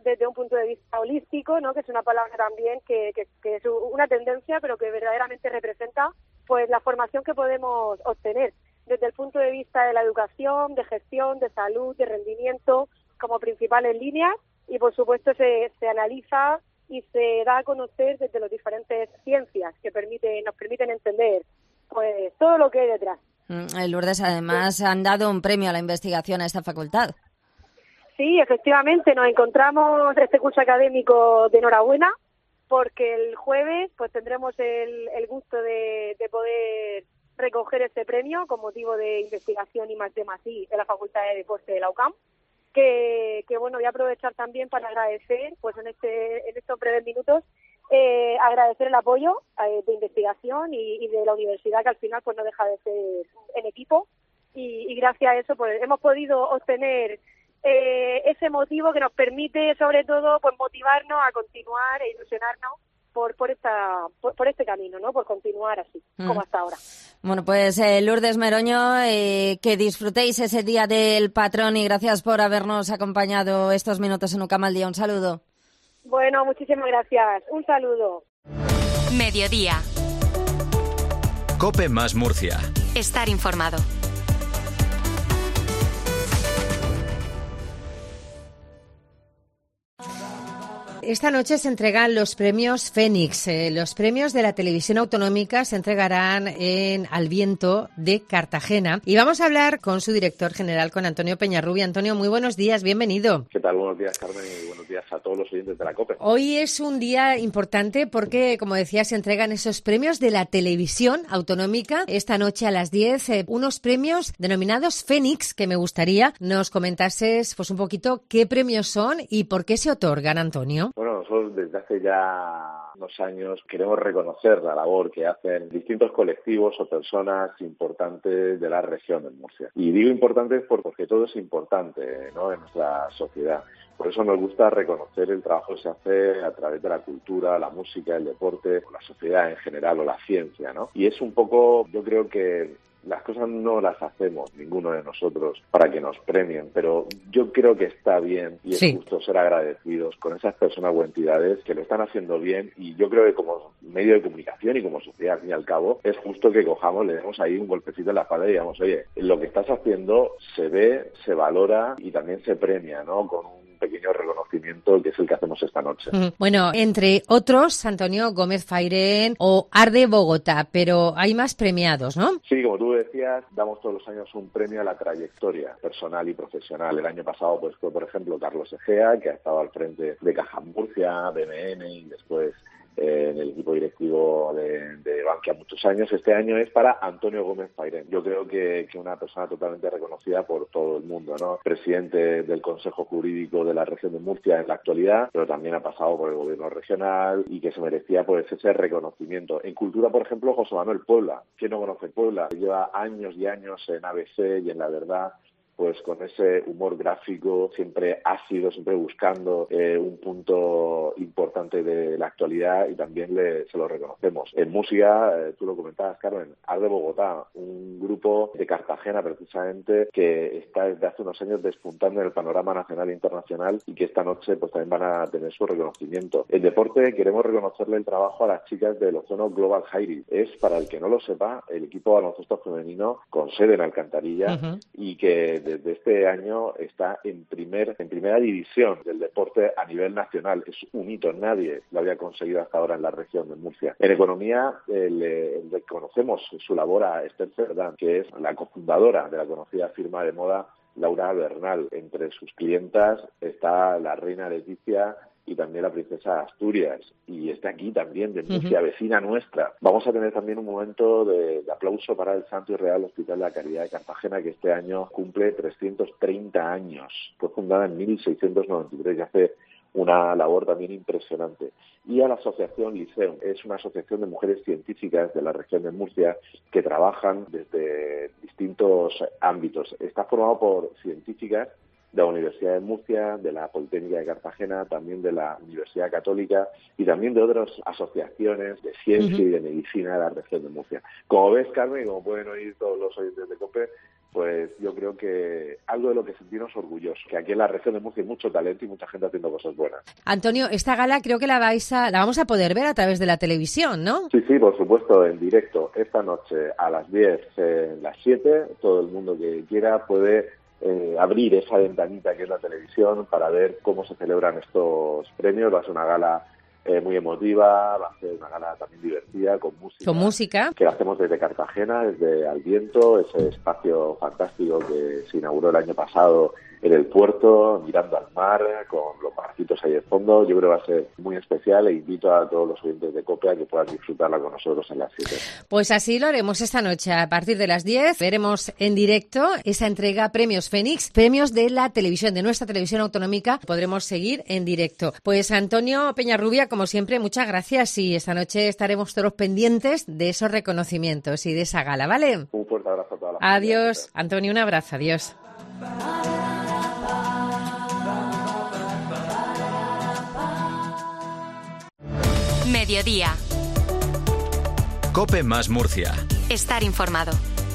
Speaker 23: desde un punto de vista holístico, ¿no? Que es una palabra también que es una tendencia, pero que verdaderamente representa pues la formación que podemos obtener desde el punto de vista de la educación, de gestión, de salud, de rendimiento, como principales líneas, y por supuesto se analiza y se da a conocer desde las diferentes ciencias que nos permiten entender pues todo lo que hay detrás.
Speaker 22: Lourdes, además han dado un premio a la investigación a esta facultad.
Speaker 23: Sí, efectivamente, nos encontramos este curso académico de enhorabuena, porque el jueves pues tendremos el gusto de poder recoger este premio con motivo de investigación I+D+I de la Facultad de Deporte de la UCAM, que bueno, voy a aprovechar también para agradecer, pues en estos breves minutos, agradecer el apoyo de investigación y de la universidad, que al final pues no deja de ser en equipo, y gracias a eso pues hemos podido obtener ese motivo que nos permite sobre todo pues motivarnos a continuar e ilusionarnos por este camino, ¿no? Por continuar así, como hasta ahora.
Speaker 22: Bueno, pues Lourdes Meroño, que disfrutéis ese Día del Patrón y gracias por habernos acompañado estos minutos en UCAM al Día. Un saludo.
Speaker 23: Bueno, muchísimas gracias. Un saludo.
Speaker 1: Mediodía.
Speaker 2: COPE más Murcia.
Speaker 1: Estar informado.
Speaker 3: Esta noche se entregan los premios Fénix. Los premios de la televisión autonómica se entregarán en Al Viento de Cartagena. Y vamos a hablar con su director general, con Antonio Peñarrubia. Antonio, muy buenos días, bienvenido.
Speaker 6: ¿Qué tal? Buenos días, Carmen, y buenos días a todos los oyentes de la COPE.
Speaker 3: Hoy es un día importante porque, como decía, se entregan esos premios de la televisión autonómica. Esta noche a las 10, unos premios denominados Fénix, que me gustaría nos comentases pues un poquito qué premios son y por qué se otorgan, Antonio.
Speaker 6: Bueno, nosotros desde hace ya unos años queremos reconocer la labor que hacen distintos colectivos o personas importantes de la región de Murcia. Y digo importantes porque todo es importante, ¿no?, en nuestra sociedad. Por eso nos gusta reconocer el trabajo que se hace a través de la cultura, la música, el deporte, la sociedad en general o la ciencia, ¿no? Y es un poco, yo creo que las cosas no las hacemos ninguno de nosotros para que nos premien, pero yo creo que está bien y es justo ser agradecidos con esas personas o entidades que lo están haciendo bien, y yo creo que como medio de comunicación y como sociedad, al fin y al cabo, es justo que cojamos, le demos ahí un golpecito en la espalda y digamos, oye, lo que estás haciendo se ve, se valora y también se premia, ¿no?, con un pequeño reconocimiento que es el que hacemos esta noche.
Speaker 3: Bueno, entre otros, Antonio Gómez Fairén o Arde Bogotá, pero hay más premiados, ¿no?
Speaker 6: Sí, como tú decías, damos todos los años un premio a la trayectoria personal y profesional. El año pasado pues fue, por ejemplo, Carlos Egea, que ha estado al frente de Caja Murcia, BMN y después en el equipo directivo de Bankia muchos años. Este año es para Antonio Gómez Fairén. Yo creo que una persona totalmente reconocida por todo el mundo, ¿no? Presidente del Consejo Jurídico de la región de Murcia en la actualidad, pero también ha pasado por el gobierno regional y que se merecía pues ese reconocimiento. En cultura, por ejemplo, José Manuel Puebla. ¿Quién no conoce Puebla? Lleva años y años en ABC y en La Verdad, pues con ese humor gráfico, siempre ácido, siempre buscando un punto importante de la actualidad, y también se lo reconocemos. En música, tú lo comentabas, Carmen, Arde Bogotá, un grupo de Cartagena precisamente que está desde hace unos años despuntando en el panorama nacional e internacional y que esta noche pues también van a tener su reconocimiento. En deporte queremos reconocerle el trabajo a las chicas del Ozono Global Jairy. Es, para el que no lo sepa, el equipo de baloncesto femenino con sede en Alcantarilla y que desde este año está en primera división del deporte a nivel nacional. Es un hito, nadie lo había conseguido hasta ahora en la región de Murcia. En economía le conocemos su labor a Esther Cerdán, que es la cofundadora de la conocida firma de moda Laura Bernal. Entre sus clientas está la reina Leticia y también la princesa Asturias, y está aquí también de Murcia, vecina nuestra. Vamos a tener también un momento de aplauso para el Santo y Real Hospital de la Caridad de Cartagena, que este año cumple 330 años. Fue fundada en 1693 y hace una labor también impresionante. Y a la asociación Liceum, es una asociación de mujeres científicas de la región de Murcia que trabajan desde distintos ámbitos. Está formado por científicas de la Universidad de Murcia, de la Politécnica de Cartagena, también de la Universidad Católica y también de otras asociaciones de ciencia y de medicina de la región de Murcia. Como ves, Carmen, y como pueden oír todos los oyentes de COPE, pues yo creo que algo de lo que sentirnos orgullosos, que aquí en la región de Murcia hay mucho talento y mucha gente haciendo cosas buenas.
Speaker 3: Antonio, esta gala creo que la vamos a poder ver a través de la televisión, ¿no?
Speaker 6: Sí, por supuesto, en directo. Esta noche a las 10, las 7, todo el mundo que quiera puede abrir esa ventanita que es la televisión para ver cómo se celebran estos premios. Va a ser una gala muy emotiva, va a ser una gala también divertida, con música. Que la hacemos desde Cartagena, desde Al Viento, ese espacio fantástico que se inauguró el año pasado en el puerto, mirando al mar, con los barquitos ahí de fondo. Yo creo que va a ser muy especial e invito a todos los oyentes de COPE a que puedan disfrutarla con nosotros en las 7.
Speaker 3: Pues así lo haremos esta noche. A partir de las 10 veremos en directo esa entrega Premios Fénix, premios de la televisión, de nuestra televisión autonómica. Podremos seguir en directo. Pues Antonio Peñarrubia, como siempre, muchas gracias y esta noche estaremos todos pendientes de esos reconocimientos y de esa gala, ¿vale?
Speaker 6: Un fuerte abrazo a toda la
Speaker 3: familia. Adiós, Antonio, un abrazo, adiós.
Speaker 1: Mediodía.
Speaker 2: COPE más Murcia.
Speaker 1: Estar informado.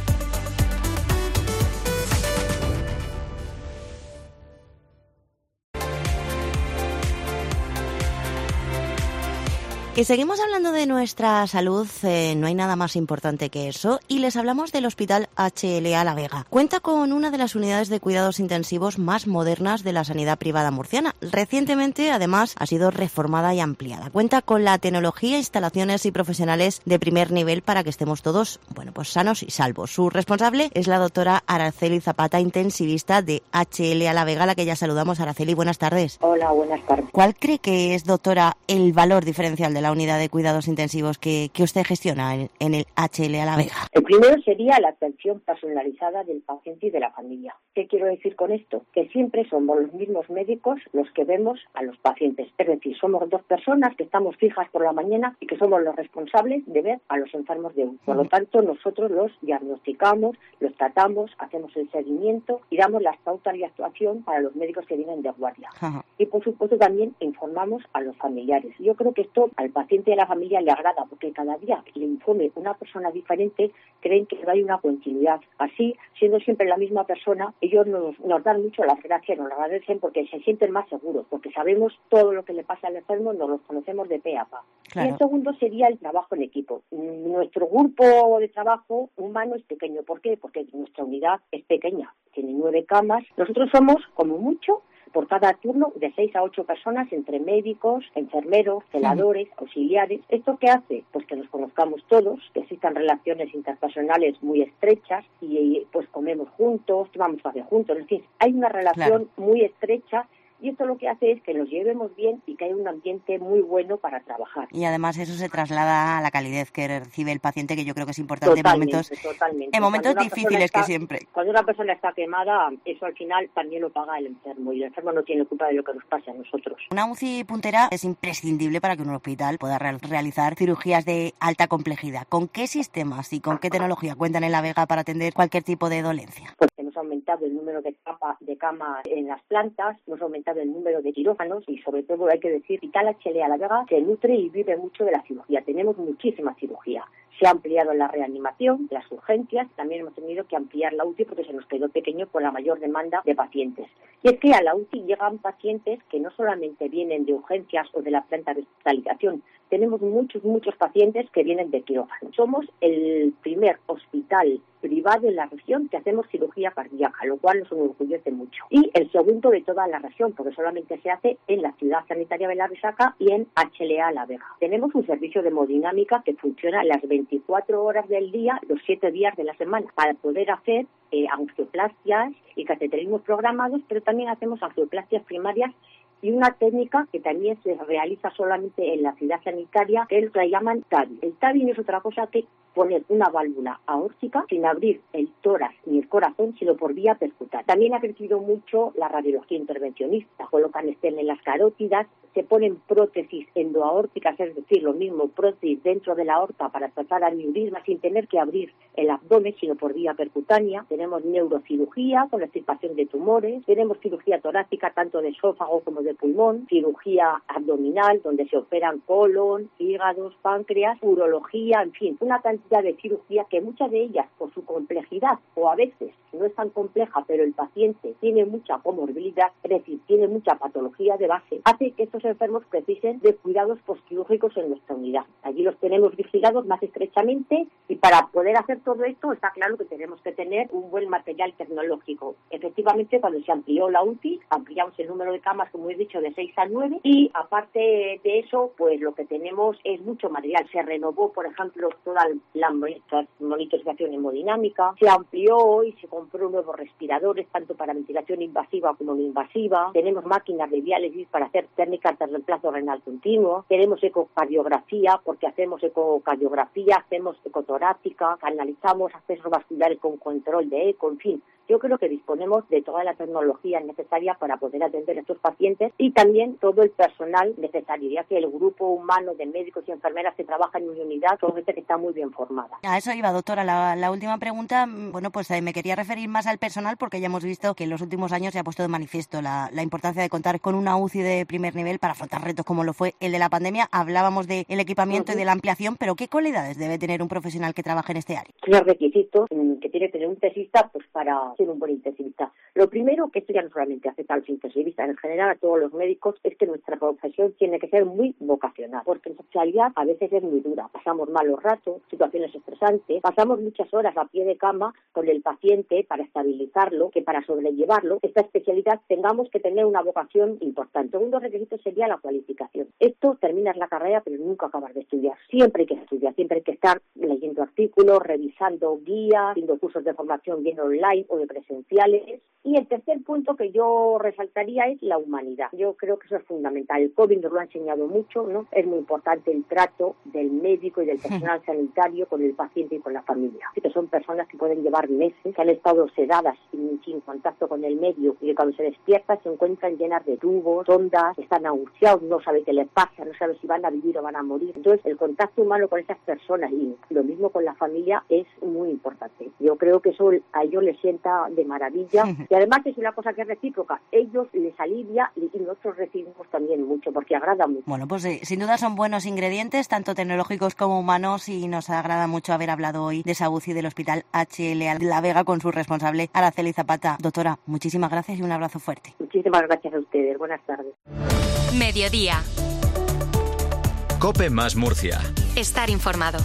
Speaker 21: Y seguimos hablando de nuestra salud, no hay nada más importante que eso, y les hablamos del Hospital HLA La Vega. Cuenta con una de las unidades de cuidados intensivos más modernas de la sanidad privada murciana. Recientemente, además, ha sido reformada y ampliada. Cuenta con la tecnología, instalaciones y profesionales de primer nivel para que estemos todos, pues sanos y salvos. Su responsable es la doctora Araceli Zapata, intensivista de HLA La Vega, a la que ya saludamos. Araceli, buenas tardes.
Speaker 7: Hola, buenas tardes.
Speaker 21: ¿Cuál cree que es, doctora, el valor diferencial de la unidad de cuidados intensivos que usted gestiona en el HLA La Vega?
Speaker 7: El primero sería la atención personalizada del paciente y de la familia. ¿Qué quiero decir con esto? Que siempre somos los mismos médicos los que vemos a los pacientes. Es decir, somos dos personas que estamos fijas por la mañana y que somos los responsables de ver a los enfermos de uno. Por lo tanto, nosotros los diagnosticamos, los tratamos, hacemos el seguimiento y damos las pautas de actuación para los médicos que vienen de guardia. Ajá. Y por supuesto también informamos a los familiares. Yo creo que esto al paciente y a la familia le agrada, porque cada día le informe una persona diferente, creen que no hay una continuidad. Así, siendo siempre la misma persona, ellos nos dan mucho las gracias, nos agradecen porque se sienten más seguros, porque sabemos todo lo que le pasa al enfermo, nos los conocemos de pe a pa. Claro. Y el segundo sería el trabajo en equipo. Nuestro grupo de trabajo humano es pequeño. ¿Por qué? Porque nuestra unidad es pequeña, tiene 9 camas. Nosotros somos, como mucho, por cada turno de 6 a 8 personas, entre médicos, enfermeros, celadores, auxiliares. ¿Esto qué hace? Pues que nos conozcamos todos, que existan relaciones interpersonales muy estrechas y pues comemos juntos, tomamos café juntos. Es decir, hay una relación muy estrecha. Y esto lo que hace es que nos llevemos bien y que haya un ambiente muy bueno para trabajar.
Speaker 21: Y además eso se traslada a la calidez que recibe el paciente, que yo creo que es importante
Speaker 7: totalmente.
Speaker 21: En momentos difíciles que siempre.
Speaker 7: Cuando una persona está quemada, eso al final también lo paga el enfermo y el enfermo no tiene culpa de lo que nos pase a nosotros.
Speaker 21: Una UCI puntera es imprescindible para que un hospital pueda realizar cirugías de alta complejidad. ¿Con qué sistemas y con qué tecnología cuentan en La Vega para atender cualquier tipo de dolencia?
Speaker 7: Pues hemos aumentado el número de camas en las plantas, hemos aumentado el número de quirófanos y sobre todo hay que decir, Hospital HLA La Vega se nutre y vive mucho de la cirugía. Tenemos muchísima cirugía. Se ha ampliado la reanimación, las urgencias, también hemos tenido que ampliar la UCI porque se nos quedó pequeño con la mayor demanda de pacientes. Y es que a la UCI llegan pacientes que no solamente vienen de urgencias o de la planta de hospitalización, tenemos muchos pacientes que vienen de quirófano. Somos el primer hospital privado en la región que hacemos cirugía cardíaca, lo cual nos enorgullece mucho. Y el segundo de toda la región, porque solamente se hace en la ciudad sanitaria de La Resaca y en HLA La Vega. Tenemos un servicio de hemodinámica que funciona las 24 horas del día, los 7 días de la semana, para poder hacer angioplastias y cateterismos programados, pero también hacemos angioplastias primarias y una técnica que también se realiza solamente en la ciudad sanitaria, que es lo que llaman TAVI. El TAVI no es otra cosa que poner una válvula aórtica sin abrir el tórax ni el corazón, sino por vía percutánea. También ha crecido mucho la radiología intervencionista. Colocan estén en las carótidas, se ponen prótesis endoaórticas, es decir, lo mismo, prótesis dentro de la aorta para tratar aneurismas sin tener que abrir el abdomen, sino por vía percutánea. Tenemos neurocirugía con la extirpación de tumores, tenemos cirugía torácica tanto de esófago como de pulmón, cirugía abdominal donde se operan colon, hígados, páncreas, urología, en fin, una cantidad de cirugía que muchas de ellas por su complejidad o a veces no es tan compleja, pero el paciente tiene mucha comorbilidad, es decir, tiene mucha patología de base, hace que estos enfermos precisen de cuidados postquirúrgicos en nuestra unidad. Allí los tenemos vigilados más estrechamente y para poder hacer todo esto está claro que tenemos que tener un buen material tecnológico. Efectivamente, cuando se amplió la UCI, ampliamos el número de camas, como he dicho, de 6 a 9 y aparte de eso, pues lo que tenemos es mucho material. Se renovó, por ejemplo, toda la monitorización hemodinámica, se amplió y se compró nuevos respiradores, tanto para ventilación invasiva como no invasiva. Tenemos máquinas de diálisis para hacer técnicas de reemplazo renal continuo. Tenemos ecocardiografía, porque hacemos ecocardiografía, hacemos ecotorácica, analizamos accesos vasculares con control de eco, en fin. Yo creo que disponemos de toda la tecnología necesaria para poder atender a estos pacientes y también todo el personal necesario, ya que el grupo humano de médicos y enfermeras que trabajan en una unidad, todo gente que está muy bien formada.
Speaker 21: A eso iba, doctora. La última pregunta, bueno, pues me quería referir más al personal porque ya hemos visto que en los últimos años se ha puesto de manifiesto la importancia de contar con una UCI de primer nivel para afrontar retos como lo fue el de la pandemia. Hablábamos del equipamiento y de la ampliación, pero ¿qué cualidades debe tener un profesional que trabaje en este área?
Speaker 7: Los requisitos que tiene que tener un intensivista pues para ser un buen intensivista. Lo primero, que esto ya no solamente afecta a los intensivistas, en general a todos los médicos, es que nuestra profesión tiene que ser muy vocacional, porque en la especialidad a veces es muy dura. Pasamos malos ratos, situaciones estresantes, pasamos muchas horas a pie de cama con el paciente para estabilizarlo, que para sobrellevarlo, esta especialidad tengamos que tener una vocación importante. Segundo requisito sería la cualificación. Esto terminas la carrera, pero nunca acabas de estudiar. Siempre hay que estudiar, siempre hay que estar leyendo artículos, revisando guías, haciendo cursos de formación bien online o de presenciales. Y el tercer punto que yo resaltaría es la humanidad. Yo creo que eso es fundamental. El COVID nos lo ha enseñado mucho, ¿no? Es muy importante el trato del médico y del personal sanitario con el paciente y con la familia. Así que son personas que pueden llevar meses, que han estado sedadas sin contacto con el medio y que cuando se despiertan se encuentran llenas de tubos, sondas, están angustiados, no saben qué les pasa, no saben si van a vivir o van a morir. Entonces el contacto humano con esas personas y lo mismo con la familia es muy importante. Yo creo que eso a ellos les sienta de maravilla y además es una cosa que es recíproca. Ellos les alivia y nosotros recibimos también mucho porque agrada mucho.
Speaker 21: Bueno, pues sin duda son buenos ingredientes, tanto tecnológicos como humanos, y nos agrada mucho haber hablado hoy de esa UCI del Hospital HLA La Vega con su responsable Araceli Zapata. Doctora, muchísimas gracias y un abrazo fuerte.
Speaker 7: Muchísimas gracias a ustedes. Buenas tardes.
Speaker 1: Mediodía.
Speaker 2: COPE más Murcia.
Speaker 1: Estar informado.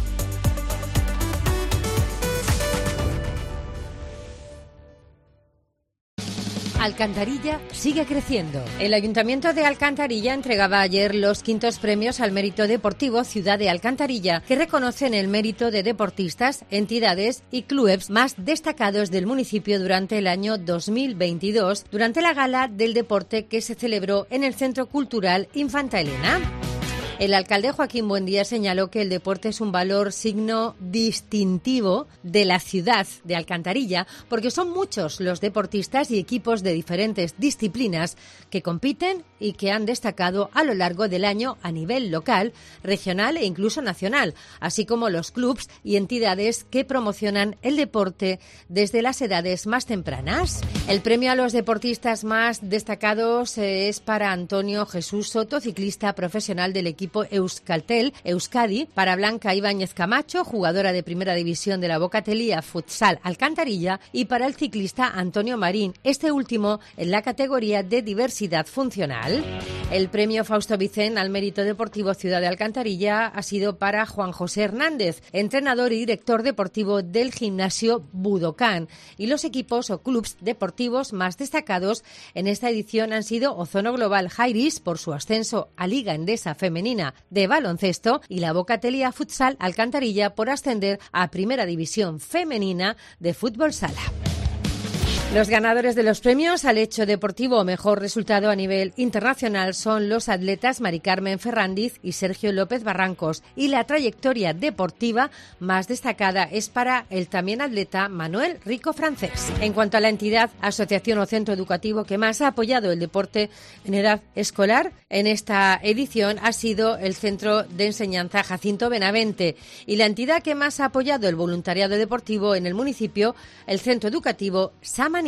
Speaker 3: Alcantarilla sigue creciendo. El Ayuntamiento de Alcantarilla entregaba ayer los 5º premios al mérito deportivo Ciudad de Alcantarilla, que reconocen el mérito de deportistas, entidades y clubes más destacados del municipio durante el año 2022, durante la Gala del Deporte que se celebró en el Centro Cultural Infanta Elena. El alcalde Joaquín Buendía señaló que el deporte es un valor signo distintivo de la ciudad de Alcantarilla, porque son muchos los deportistas y equipos de diferentes disciplinas que compiten y que han destacado a lo largo del año a nivel local, regional e incluso nacional, así como los clubs y entidades que promocionan el deporte desde las edades más tempranas. El premio a los deportistas más destacados es para Antonio Jesús Soto, ciclista profesional del equipo Euskaltel Euskadi, para Blanca Ibáñez Camacho, jugadora de primera división de la Bocatelía Futsal Alcantarilla, y para el ciclista Antonio Marín, este último en la categoría de diversidad funcional. El premio Fausto Vicén al mérito deportivo Ciudad de Alcantarilla ha sido para Juan José Hernández, entrenador y director deportivo del gimnasio Budokan, y los equipos o clubs deportivos más destacados en esta edición han sido Ozono Global Jairis por su ascenso a Liga Endesa Femenina de baloncesto y la Bocatelía Futsal Alcantarilla por ascender a Primera División Femenina de fútbol sala. Los ganadores de los premios al hecho deportivo o mejor resultado a nivel internacional son los atletas Mari Carmen Ferrandiz y Sergio López Barrancos, y la trayectoria deportiva más destacada es para el también atleta Manuel Rico Francés. En cuanto a la entidad, asociación o centro educativo que más ha apoyado el deporte en edad escolar, en esta edición ha sido el Centro de Enseñanza Jacinto Benavente, y la entidad que más ha apoyado el voluntariado deportivo en el municipio, el centro educativo Samaniego.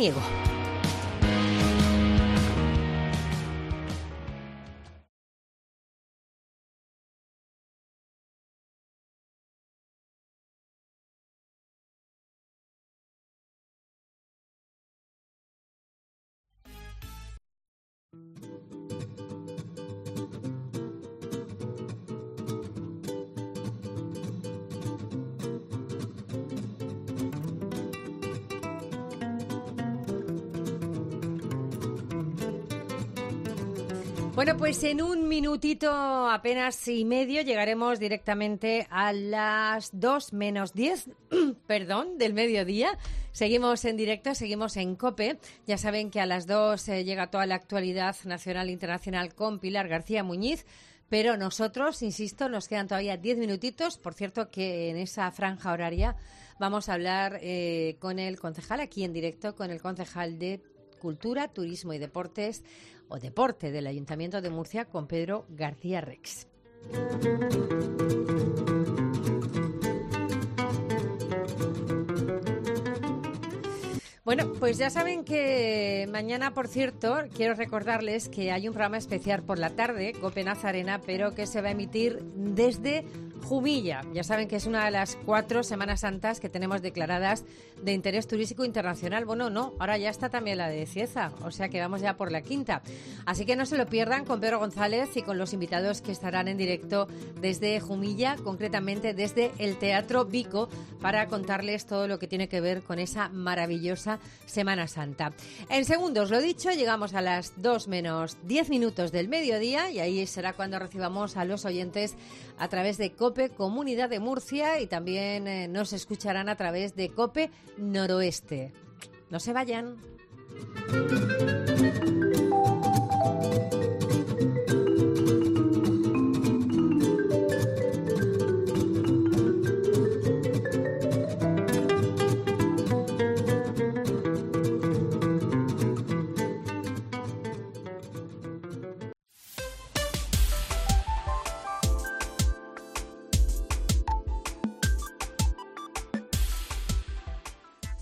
Speaker 3: Bueno, pues en un minutito apenas y medio llegaremos directamente a las 2 menos 10, del mediodía. Seguimos en directo, seguimos en COPE. Ya saben que a las 2 llega toda la actualidad nacional e internacional con Pilar García Muñiz. Pero nosotros, insisto, nos quedan todavía 10 minutitos. Por cierto, que en esa franja horaria vamos a hablar con el concejal, aquí en directo, con el concejal de Cultura, Turismo y Deportes, o Deporte del Ayuntamiento de Murcia, con Pedro García Rex. Bueno, pues ya saben que mañana, por cierto, quiero recordarles que hay un programa especial por la tarde, COPE Nazarena, pero que se va a emitir desde Jumilla. Ya saben que es una de las 4 Semanas Santas que tenemos declaradas de interés turístico internacional. Bueno, no, ahora ya está también la de Cieza, o sea que vamos ya por la 5ª. Así que no se lo pierdan con Pedro González y con los invitados que estarán en directo desde Jumilla, concretamente desde el Teatro Vico, para contarles todo lo que tiene que ver con esa maravillosa Semana Santa. En segundos, lo dicho, llegamos a las 2 menos 10 minutos del mediodía, y ahí será cuando recibamos a los oyentes a través de COPE Comunidad de Murcia, y también nos escucharán a través de COPE Noroeste. No se vayan.